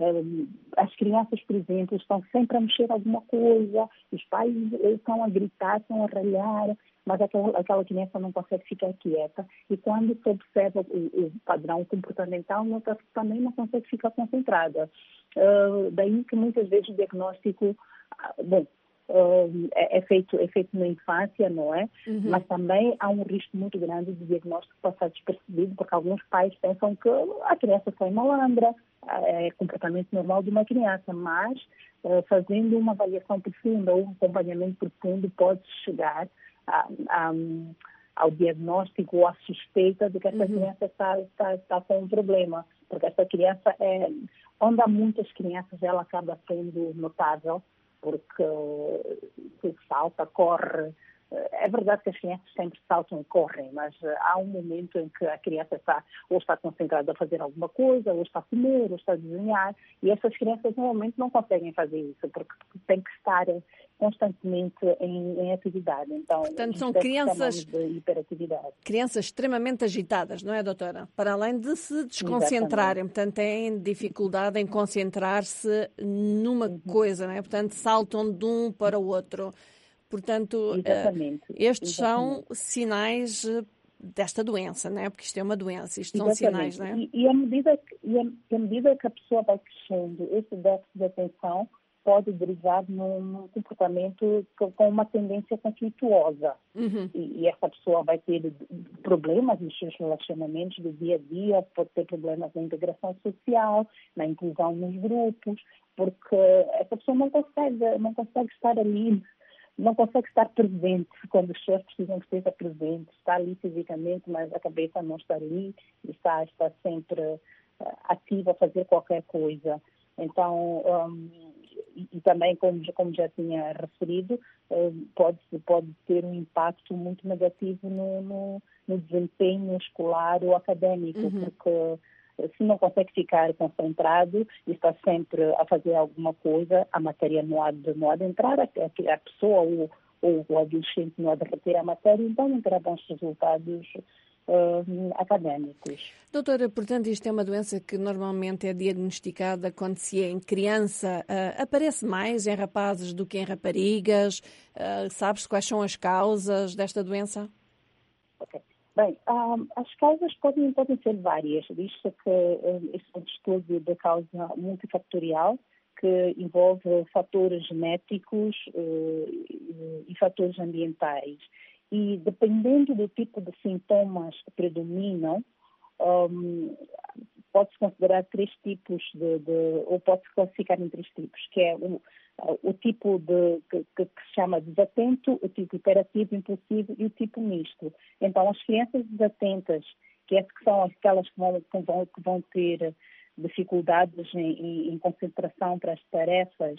As crianças, por exemplo, estão sempre a mexer alguma coisa, os pais estão a gritar, estão a ralhar, mas aquela, aquela criança não consegue ficar quieta. E quando se observa o, o padrão comportamental, nota que também não consegue ficar concentrada. Uh, daí que muitas vezes o diagnóstico, bom, uh, é, é, feito, é feito na infância, não é? Uhum. Mas também há um risco muito grande de diagnóstico passar despercebido, porque alguns pais pensam que a criança foi malandra, é comportamento normal de uma criança, mas uh, fazendo uma avaliação profunda ou um acompanhamento profundo pode chegar a, a, ao diagnóstico ou à suspeita de que essa uhum. criança está, está, está com um problema, porque essa criança, é, onde há muitas crianças, ela acaba sendo notável, porque uh, salta, corre. É verdade que as crianças sempre saltam e correm, mas há um momento em que a criança está ou está concentrada a fazer alguma coisa, ou está a comer, ou está a desenhar, e essas crianças normalmente não conseguem fazer isso, porque têm que estar constantemente em, em atividade. Então, portanto, são crianças, de hiperatividade. crianças extremamente agitadas, não é, doutora? Para além de se desconcentrarem, exatamente. Portanto, têm dificuldade em concentrar-se numa uhum. coisa, não é? Portanto, saltam de um para o outro. Portanto, exatamente, estes exatamente. são sinais desta doença, não é? Porque isto é uma doença, isto exatamente. são sinais, não é? E, e, à medida que, e, a, e à medida que a pessoa vai crescendo, esse déficit de atenção pode derivar num, num comportamento com uma tendência conflituosa. Uhum. E, e essa pessoa vai ter problemas nos seus relacionamentos do dia a dia, pode ter problemas na integração social, na inclusão nos grupos, porque essa pessoa não consegue, não consegue estar ali, não consegue estar presente quando os chefes precisam que esteja presente. Está ali fisicamente, mas a cabeça não está ali, está, está sempre uh, ativa a fazer qualquer coisa. Então, um, e, e também, como, como já tinha referido, um, pode, pode ter um impacto muito negativo no, no, no desempenho escolar ou académico, uhum. porque se não consegue ficar concentrado e está sempre a fazer alguma coisa, a matéria não há de, não há de entrar, a, a pessoa ou, ou o adolescente não há de reter a matéria, então não terá bons resultados uh, académicos. Doutora, portanto, isto é uma doença que normalmente é diagnosticada quando se é em criança. Uh, aparece mais em rapazes do que em raparigas? Uh, Sabe-se quais são as causas desta doença? Ok. Bem, um, as causas podem, podem ser várias. Diz-se que um, este é um estudo de causa multifactorial que envolve fatores genéticos uh, e fatores ambientais. E dependendo do tipo de sintomas que predominam, um, pode-se considerar três tipos de, de ou pode-se classificar em três tipos, que é o, o tipo de, que, que se chama desatento, o tipo hiperativo, impulsivo e o tipo misto. Então, as crianças desatentas, que, é, que são aquelas que vão, que vão, que vão ter dificuldades em, em, em concentração para as tarefas,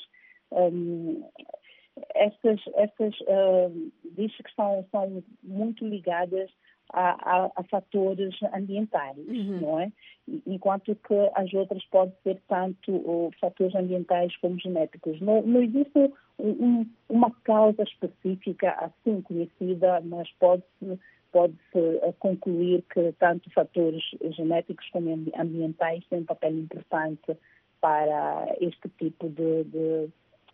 um, estas, estas uh, diz que são, são muito ligadas A, a, a fatores ambientais, uhum. não é? Enquanto que as outras podem ser tanto uh, fatores ambientais como genéticos. Não, não existe um, uma causa específica assim conhecida, mas pode-se pode-se uh, concluir que tanto fatores genéticos como ambientais têm um papel importante para este tipo de... de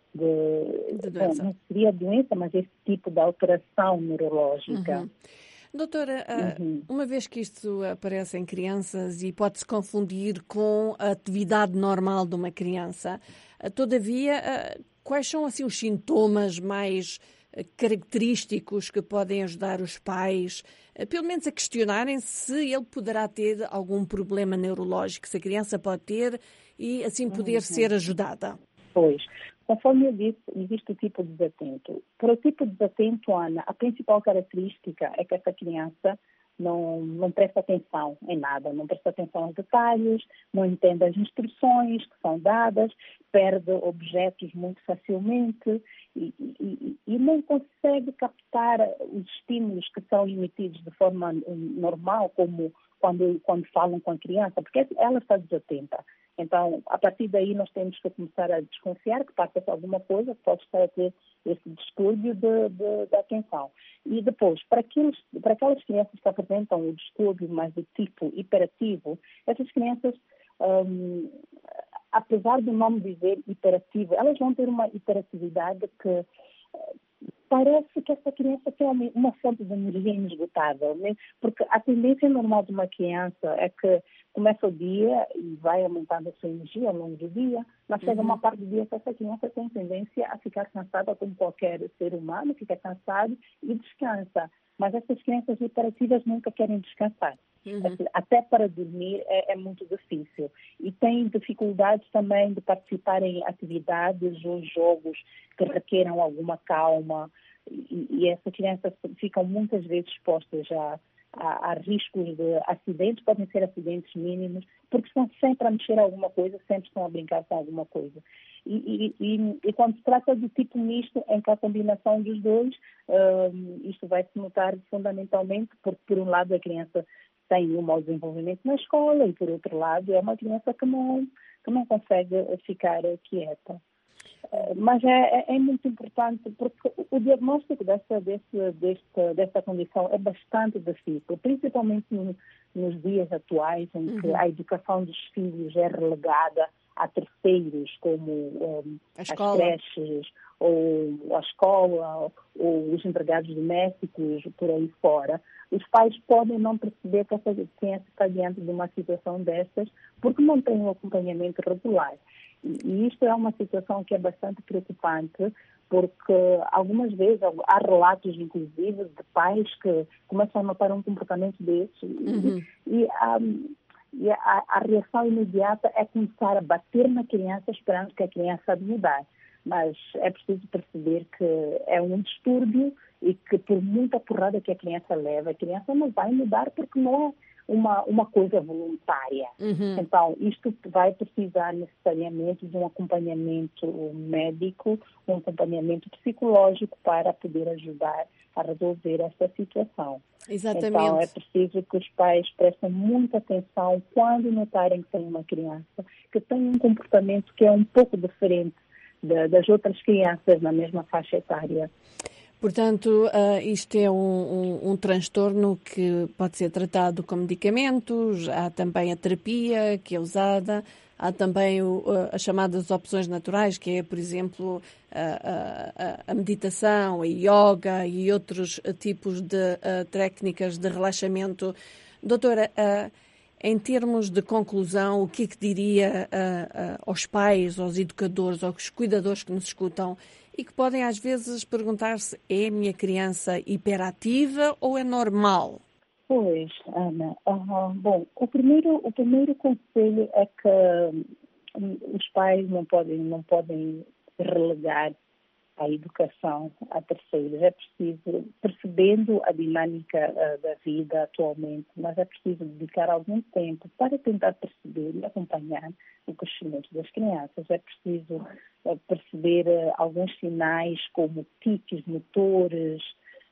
de, de doença. Bom, não seria doença, mas este tipo de alteração neurológica. Uhum. Doutora, uhum. uma vez que isto aparece em crianças e pode-se confundir com a atividade normal de uma criança, todavia, quais são assim os sintomas mais característicos que podem ajudar os pais, pelo menos a questionarem se ele poderá ter algum problema neurológico, se a criança pode ter e assim poder uhum. ser ajudada? Pois. Conforme eu disse, existe o tipo de desatento. Para o tipo de desatento, Ana, a principal característica é que essa criança não, não presta atenção em nada, não presta atenção aos detalhes, não entende as instruções que são dadas, perde objetos muito facilmente e, e, e não consegue captar os estímulos que são emitidos de forma normal, como quando, quando falam com a criança, porque ela está desatenta. Então, a partir daí, nós temos que começar a desconfiar que passa-se alguma coisa que pode estar a ter esse distúrbio de, de, de atenção. E depois, para, aqueles, para aquelas crianças que apresentam o distúrbio mais do tipo hiperativo, essas crianças, um, apesar do nome dizer hiperativo, elas vão ter uma hiperatividade que parece que essa criança tem uma fonte de energia inesgotável, né? Porque a tendência normal de uma criança é que começa o dia e vai aumentando a sua energia ao longo do dia, mas chega Uhum. uma parte do dia que essa criança tem tendência a ficar cansada, como qualquer ser humano, fica cansado e descansa. Mas essas crianças hiperativas nunca querem descansar. Uhum. Até para dormir é, é muito difícil. E têm dificuldades também de participar em atividades ou jogos que requeram alguma calma. E, e essas crianças ficam muitas vezes expostas a, a, a riscos de acidentes, podem ser acidentes mínimos, porque estão sempre a mexer alguma coisa, sempre estão a brincar com alguma coisa. E, e, e, e quando se trata do tipo misto, em que a combinação dos dois, uh, isto vai se notar fundamentalmente, porque por um lado a criança tem um mau desenvolvimento na escola e por outro lado é uma criança que não, que não consegue ficar quieta. Uh, mas é, é muito importante porque o diagnóstico dessa, desse, desta, desta condição é bastante difícil, principalmente no, nos dias atuais em que Uhum. a educação dos filhos é relegada a terceiros, como um, as creches, ou a escola, ou os empregados domésticos, por aí fora. Os pais podem não perceber que essa criança está diante de uma situação dessas porque não tem um acompanhamento regular. E, e isto é uma situação que é bastante preocupante, porque algumas vezes há relatos, inclusive, de pais que começam a notar um comportamento desse Uhum. e, e um, E a, a reação imediata é começar a bater na criança esperando que a criança mudar. Mas é preciso perceber que é um distúrbio e que por muita porrada que a criança leva, a criança não vai mudar porque não é uma, uma coisa voluntária. Uhum. Então, isto vai precisar necessariamente de um acompanhamento médico, um acompanhamento psicológico para poder ajudar a resolver essa situação. Exatamente. Então, é preciso que os pais prestem muita atenção quando notarem que tem uma criança que tem um comportamento que é um pouco diferente de, das outras crianças na mesma faixa etária. Portanto, uh, isto é um, um, um transtorno que pode ser tratado com medicamentos, há também a terapia que é usada, há também o, uh, as chamadas opções naturais, que é, por exemplo, a, a, a meditação, a yoga e outros tipos de uh, técnicas de relaxamento. Doutora, uh, em termos de conclusão, o que é que diria uh, uh, aos pais, aos educadores, aos cuidadores que nos escutam e que podem às vezes perguntar-se: é a minha criança hiperativa ou é normal? Pois, Ana, uh, bom, o primeiro, o primeiro conselho é que um, os pais não podem, não podem relegar a educação a terceiros. É preciso, percebendo a dinâmica uh, da vida atualmente, mas é preciso dedicar algum tempo para tentar perceber e acompanhar o crescimento das crianças. É preciso uh, perceber uh, alguns sinais como tiques motores,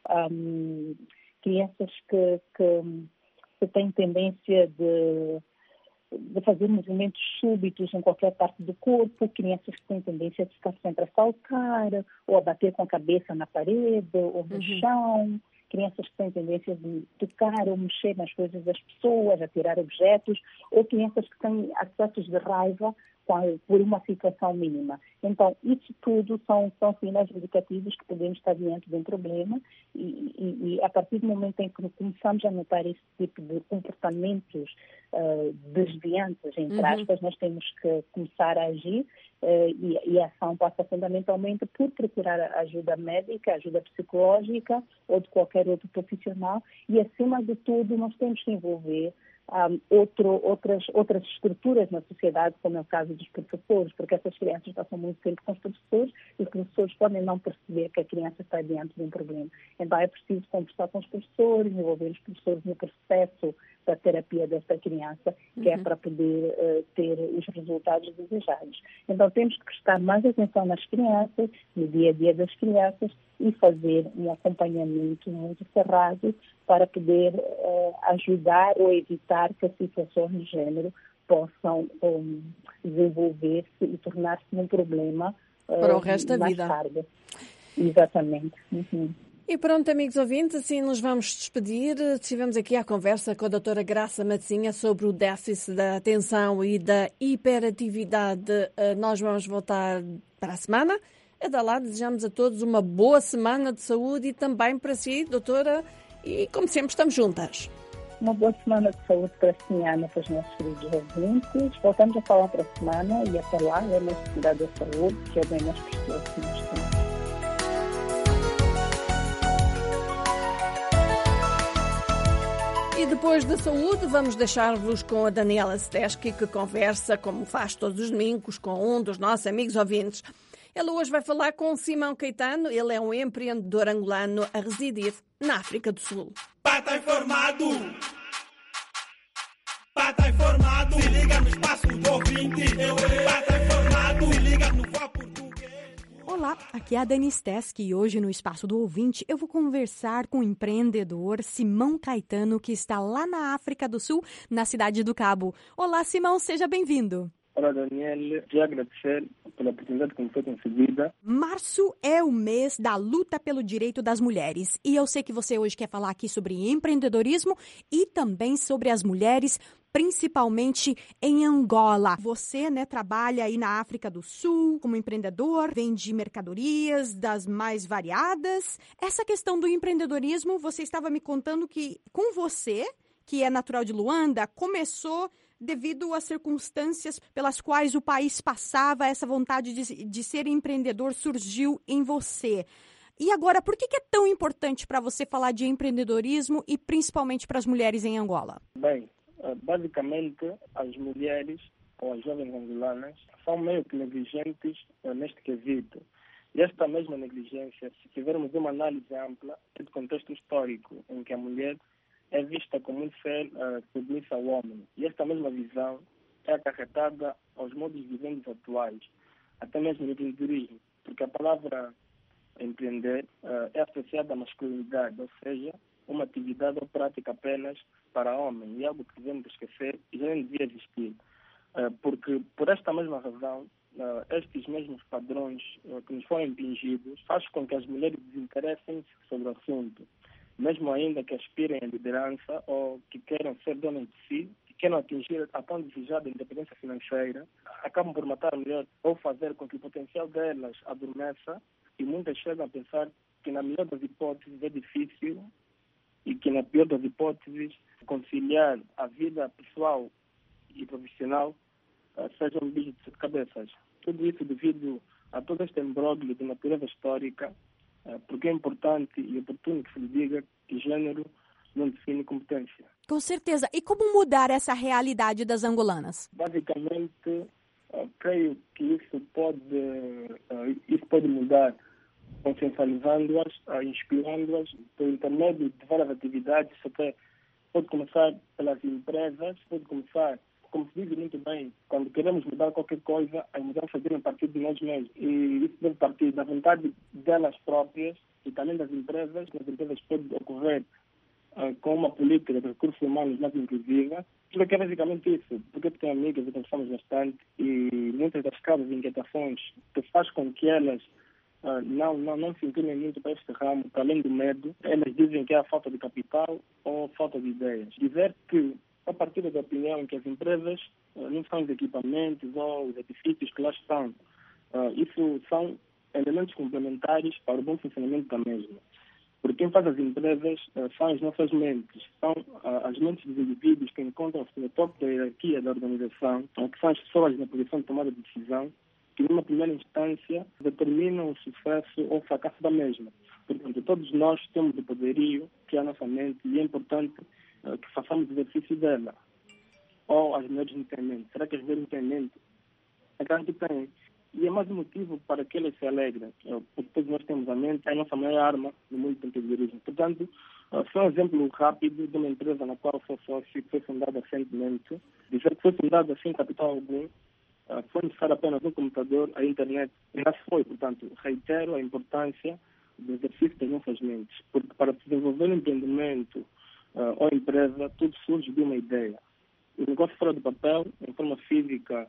um, crianças que, que, que têm tendência de de fazer movimentos súbitos em qualquer parte do corpo, crianças que têm tendência a ficar sempre a saltar, ou a bater com a cabeça na parede, ou no Uhum. chão, crianças que têm tendência de tocar ou mexer nas coisas das pessoas, a tirar objetos, ou crianças que têm acessos de raiva por uma situação mínima. Então, isso tudo são, são sinais indicativos que podemos estar diante de um problema e, e, e a partir do momento em que começamos a notar esse tipo de comportamentos uh, desviantes, entre aspas, uhum. nós temos que começar a agir uh, e, e a ação passa fundamentalmente por procurar ajuda médica, ajuda psicológica ou de qualquer outro profissional e, acima de tudo, nós temos que envolver Um, outro, outras, outras estruturas na sociedade, como é o caso dos professores, porque essas crianças passam muito tempo com os professores e os professores podem não perceber que a criança está diante de um problema. Então é preciso conversar com os professores, envolver os professores no processo da terapia desta criança, que uhum. é para poder uh, ter os resultados desejados. Então temos que prestar mais atenção nas crianças, no dia a dia das crianças e fazer um acompanhamento muito cerrado para poder uh, ajudar ou evitar que as situações de género possam um, desenvolver-se e tornar-se um problema uh, para o resto da mais vida. tarde. Exatamente. Uhum. E pronto, amigos ouvintes, assim nos vamos despedir. Estivemos aqui à conversa com a doutora Graça Matezinha sobre o déficit da atenção e da hiperatividade. Nós vamos voltar para a semana. Até lá, desejamos a todos uma boa semana de saúde e também para si, doutora. E, como sempre, estamos juntas. Uma boa semana de saúde para a Ana, para os nossos queridos ouvintes. Voltamos a falar para a semana e até lá, é uma necessidade da saúde, que é bem nas pessoas que nós temos. E depois da saúde, vamos deixar-vos com a Daniela Steski, que conversa, como faz todos os domingos, com um dos nossos amigos ouvintes. Ela hoje vai falar com Simão Caetano. Ele é um empreendedor angolano a residir na África do Sul. Pata informado, pata informado, se liga no espaço do ouvinte. Pata informado, se liga no Vó Português. Olá, aqui é a Dani Steski e hoje no Espaço do Ouvinte eu vou conversar com o empreendedor Simão Caetano, que está lá na África do Sul, na cidade do Cabo. Olá, Simão, seja bem-vindo. Olá, Daniel. Queria agradecer pela oportunidade que me foi concedida. Março é o mês da luta pelo direito das mulheres. E eu sei que você hoje quer falar aqui sobre empreendedorismo e também sobre as mulheres, principalmente em Angola. Você, né, trabalha aí na África do Sul como empreendedor, vende mercadorias das mais variadas. Essa questão do empreendedorismo, você estava me contando que com você, que é natural de Luanda, começou devido às circunstâncias pelas quais o país passava, essa vontade de, de ser empreendedor surgiu em você. E agora, por que, que é tão importante para você falar de empreendedorismo e principalmente para as mulheres em Angola? Bem, basicamente, as mulheres ou as jovens angolanas são meio que negligentes neste quesito. E esta mesma negligência, se tivermos uma análise ampla, é do contexto histórico, em que a mulher é vista como um ser uh, submissa ao homem. E esta mesma visão é acarretada aos modos de vivendo atuais, até mesmo no empreendedorismo, porque a palavra empreender uh, é associada à masculinidade, ou seja, uma atividade ou prática apenas para homem, e algo que devemos esquecer e já não devia existir. Uh, porque, por esta mesma razão, uh, estes mesmos padrões uh, que nos foram impingidos faz com que as mulheres desinteressem-se sobre o assunto, mesmo ainda que aspirem à liderança ou que queiram ser donas de si, que queiram atingir a tão desejada independência financeira, acabam por matar a mulher ou fazer com que o potencial delas adormeça, e muitas chegam a pensar que na melhor das hipóteses é difícil e que na pior das hipóteses conciliar a vida pessoal e profissional uh, seja um bicho de sete cabeças. Tudo isso devido a todo este imbróglio de natureza histórica, porque é importante e oportuno que se lhe diga que gênero não define competência. Com certeza. E como mudar essa realidade das angolanas? Basicamente, uh, creio que isso pode, uh, isso pode mudar consciencializando-as, uh, inspirando-as por intermédio de várias atividades. Isso até pode começar pelas empresas, pode começar, como se diz muito bem, quando queremos mudar qualquer coisa, as mudanças devem partir de nós mesmos. E isso deve partir da vontade delas próprias e também das empresas. As empresas podem ocorrer uh, com uma política de recursos humanos mais inclusiva. Porque é basicamente isso. Porque tenho amigas e conversamos bastante, e muitas das causas e inquietações que faz com que elas uh, não, não, não se inclinem muito para este ramo, para além do medo, elas dizem que é a falta de capital ou falta de ideias. Dizer que a partir da opinião que as empresas uh, não são os equipamentos ou os edifícios que lá estão. Uh, isso são elementos complementares para o bom funcionamento da mesma. Porque quem faz as empresas uh, são as nossas mentes, são uh, as mentes dos indivíduos que encontram-se no topo da hierarquia da organização, uh, que são as pessoas na posição de tomada de decisão, que numa primeira instância determinam o sucesso ou o fracasso da mesma. Portanto, todos nós temos o poderio que é a nossa mente, e é importante que façamos exercício dela. Ou as mulheres não têm mente. Será que as mulheres não têm mente? É claro que têm. E é mais um motivo para que elas se alegrem. Porque todos nós temos a mente, é a nossa maior arma no mundo do empreendedorismo. Portanto, foi um exemplo rápido de uma empresa na qual sou sócio, que foi fundada recentemente. Dizer que foi fundada sem capital algum, foi necessário apenas um computador, a internet, e já se foi. Portanto, reitero a importância do exercício das nossas mentes. Porque para desenvolver um empreendimento Uh, ou empresa, tudo surge de uma ideia. O negócio fora do papel, em forma física,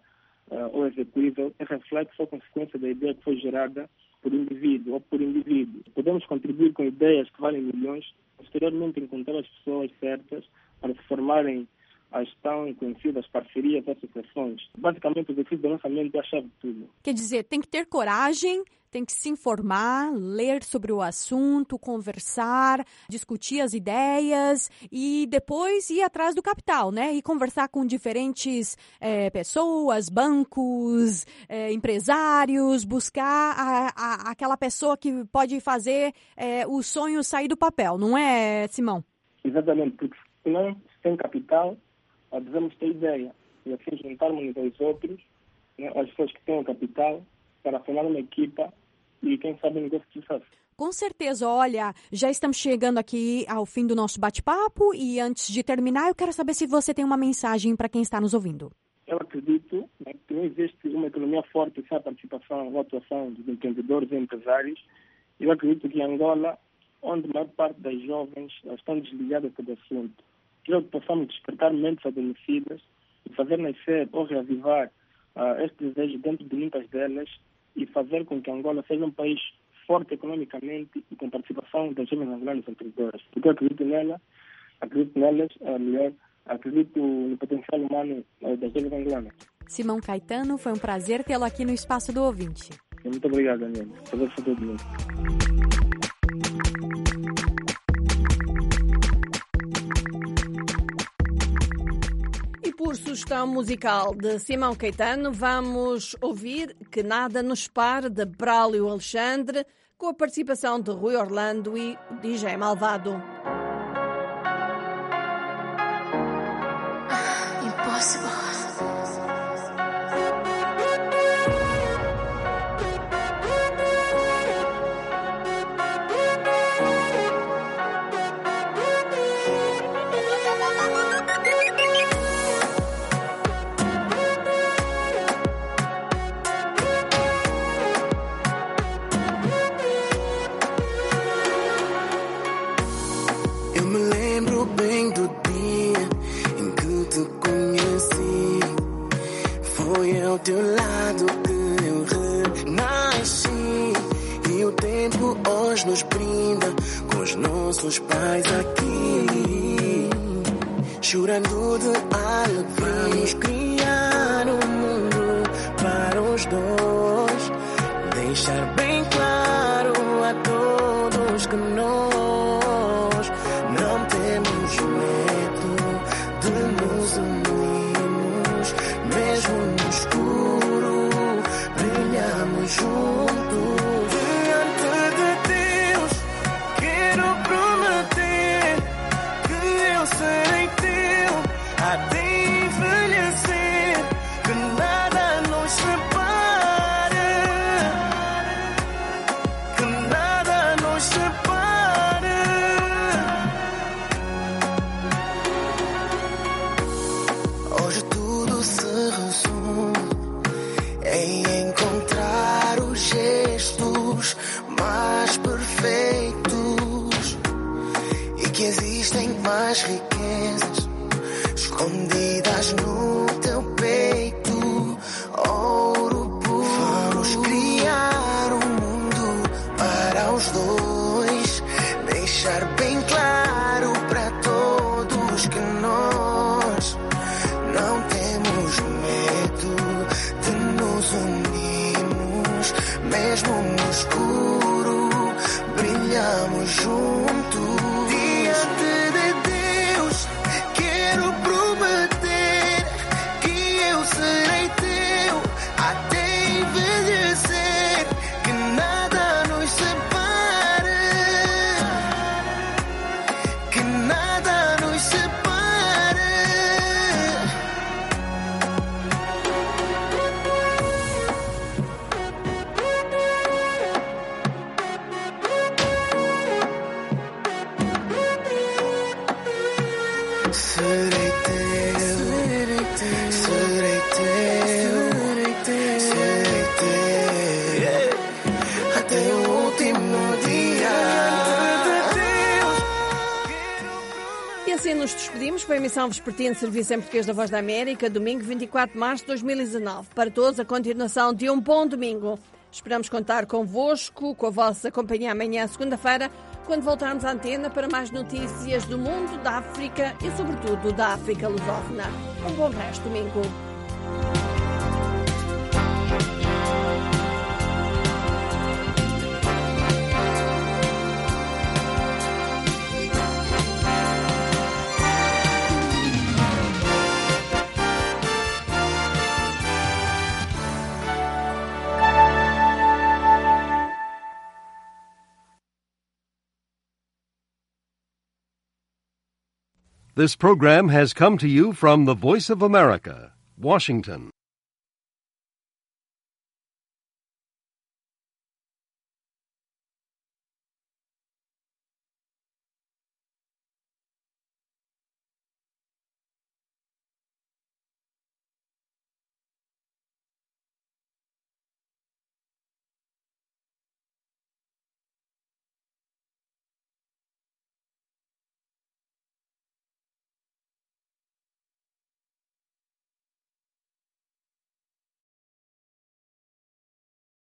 uh, ou execuível é reflexo ou consequência da ideia que foi gerada por indivíduo ou por indivíduo. Podemos contribuir com ideias que valem milhões, posteriormente encontrar as pessoas certas para se formarem as tão conhecidas parcerias e associações. Basicamente, o exercício do lançamento é a chave de tudo. Quer dizer, tem que ter coragem, tem que se informar, ler sobre o assunto, conversar, discutir as ideias e depois ir atrás do capital, né? E conversar com diferentes é, pessoas, bancos, é, empresários, buscar a, a, aquela pessoa que pode fazer é, o sonho sair do papel, não é, Simão? Exatamente, porque se não tem capital, devemos ter ideia e assim juntarmos uns aos outros, né, as pessoas que têm o capital, para formar uma equipa e quem sabe um negócio de sucesso. Com certeza, olha, já estamos chegando aqui ao fim do nosso bate-papo e antes de terminar eu quero saber se você tem uma mensagem para quem está nos ouvindo. Eu acredito, né, que não existe uma economia forte sem a participação ou atuação dos empreendedores e empresários. Eu acredito que em Angola, onde a maior parte das jovens estão desligadas do assunto, que possamos despertar mentes adormecidas e fazer nascer ou reavivar uh, este desejo dentro de muitas delas e fazer com que Angola seja um país forte economicamente e com participação das jovens angolanas empreendedoras. Porque eu acredito nela, acredito nelas, uh, melhor, acredito no potencial humano uh, das jovens angolanas. Simão Caetano, foi um prazer tê-lo aqui no Espaço do Ouvinte. Muito obrigado, Daniel. Prazer foi todo mundo. Por sugestão musical de Simão Caetano, vamos ouvir Que Nada Nos Pare, de Braulio Alexandre, com a participação de Rui Orlando e D J Malvado. Impossible. Ao teu lado que eu renasci e o tempo hoje nos brinda com os nossos pais aqui, chorando de alegria. Vamos criar um mundo para os dois, deixar bem claro a todos que nós não temos medo de nos unirmos, mesmo no escuro, brilhamos juntos. Diante de Deus, quero prometer que eu serei teu até envelhecer, que nada nos separe, que nada nos separe. Hoje tudo se resume em encontrar os gestos mais perfeitos e que existem mais riquezas escondidas no teu peito. Ouro puro. Vamos criar um mundo para os dois, deixar bem claro para todos que nós não temos medo de nos unirmos, mesmo no escuro, brilhamos juntos. Diante de Deus, quero prometer que eu serei teu até envelhecer, que nada nos separe, que nada nos separe. nos despedimos. Foi a emissão vespertina de Serviço em Português da Voz da América, domingo vinte e quatro de março de dois mil e dezanove. Para todos, a continuação de um bom domingo. Esperamos contar convosco, com a vossa companhia amanhã, segunda-feira, quando voltarmos à antena para mais notícias do mundo, da África e, sobretudo, da África lusófona. Um bom resto de domingo. This program has come to you from the Voice of America, Washington.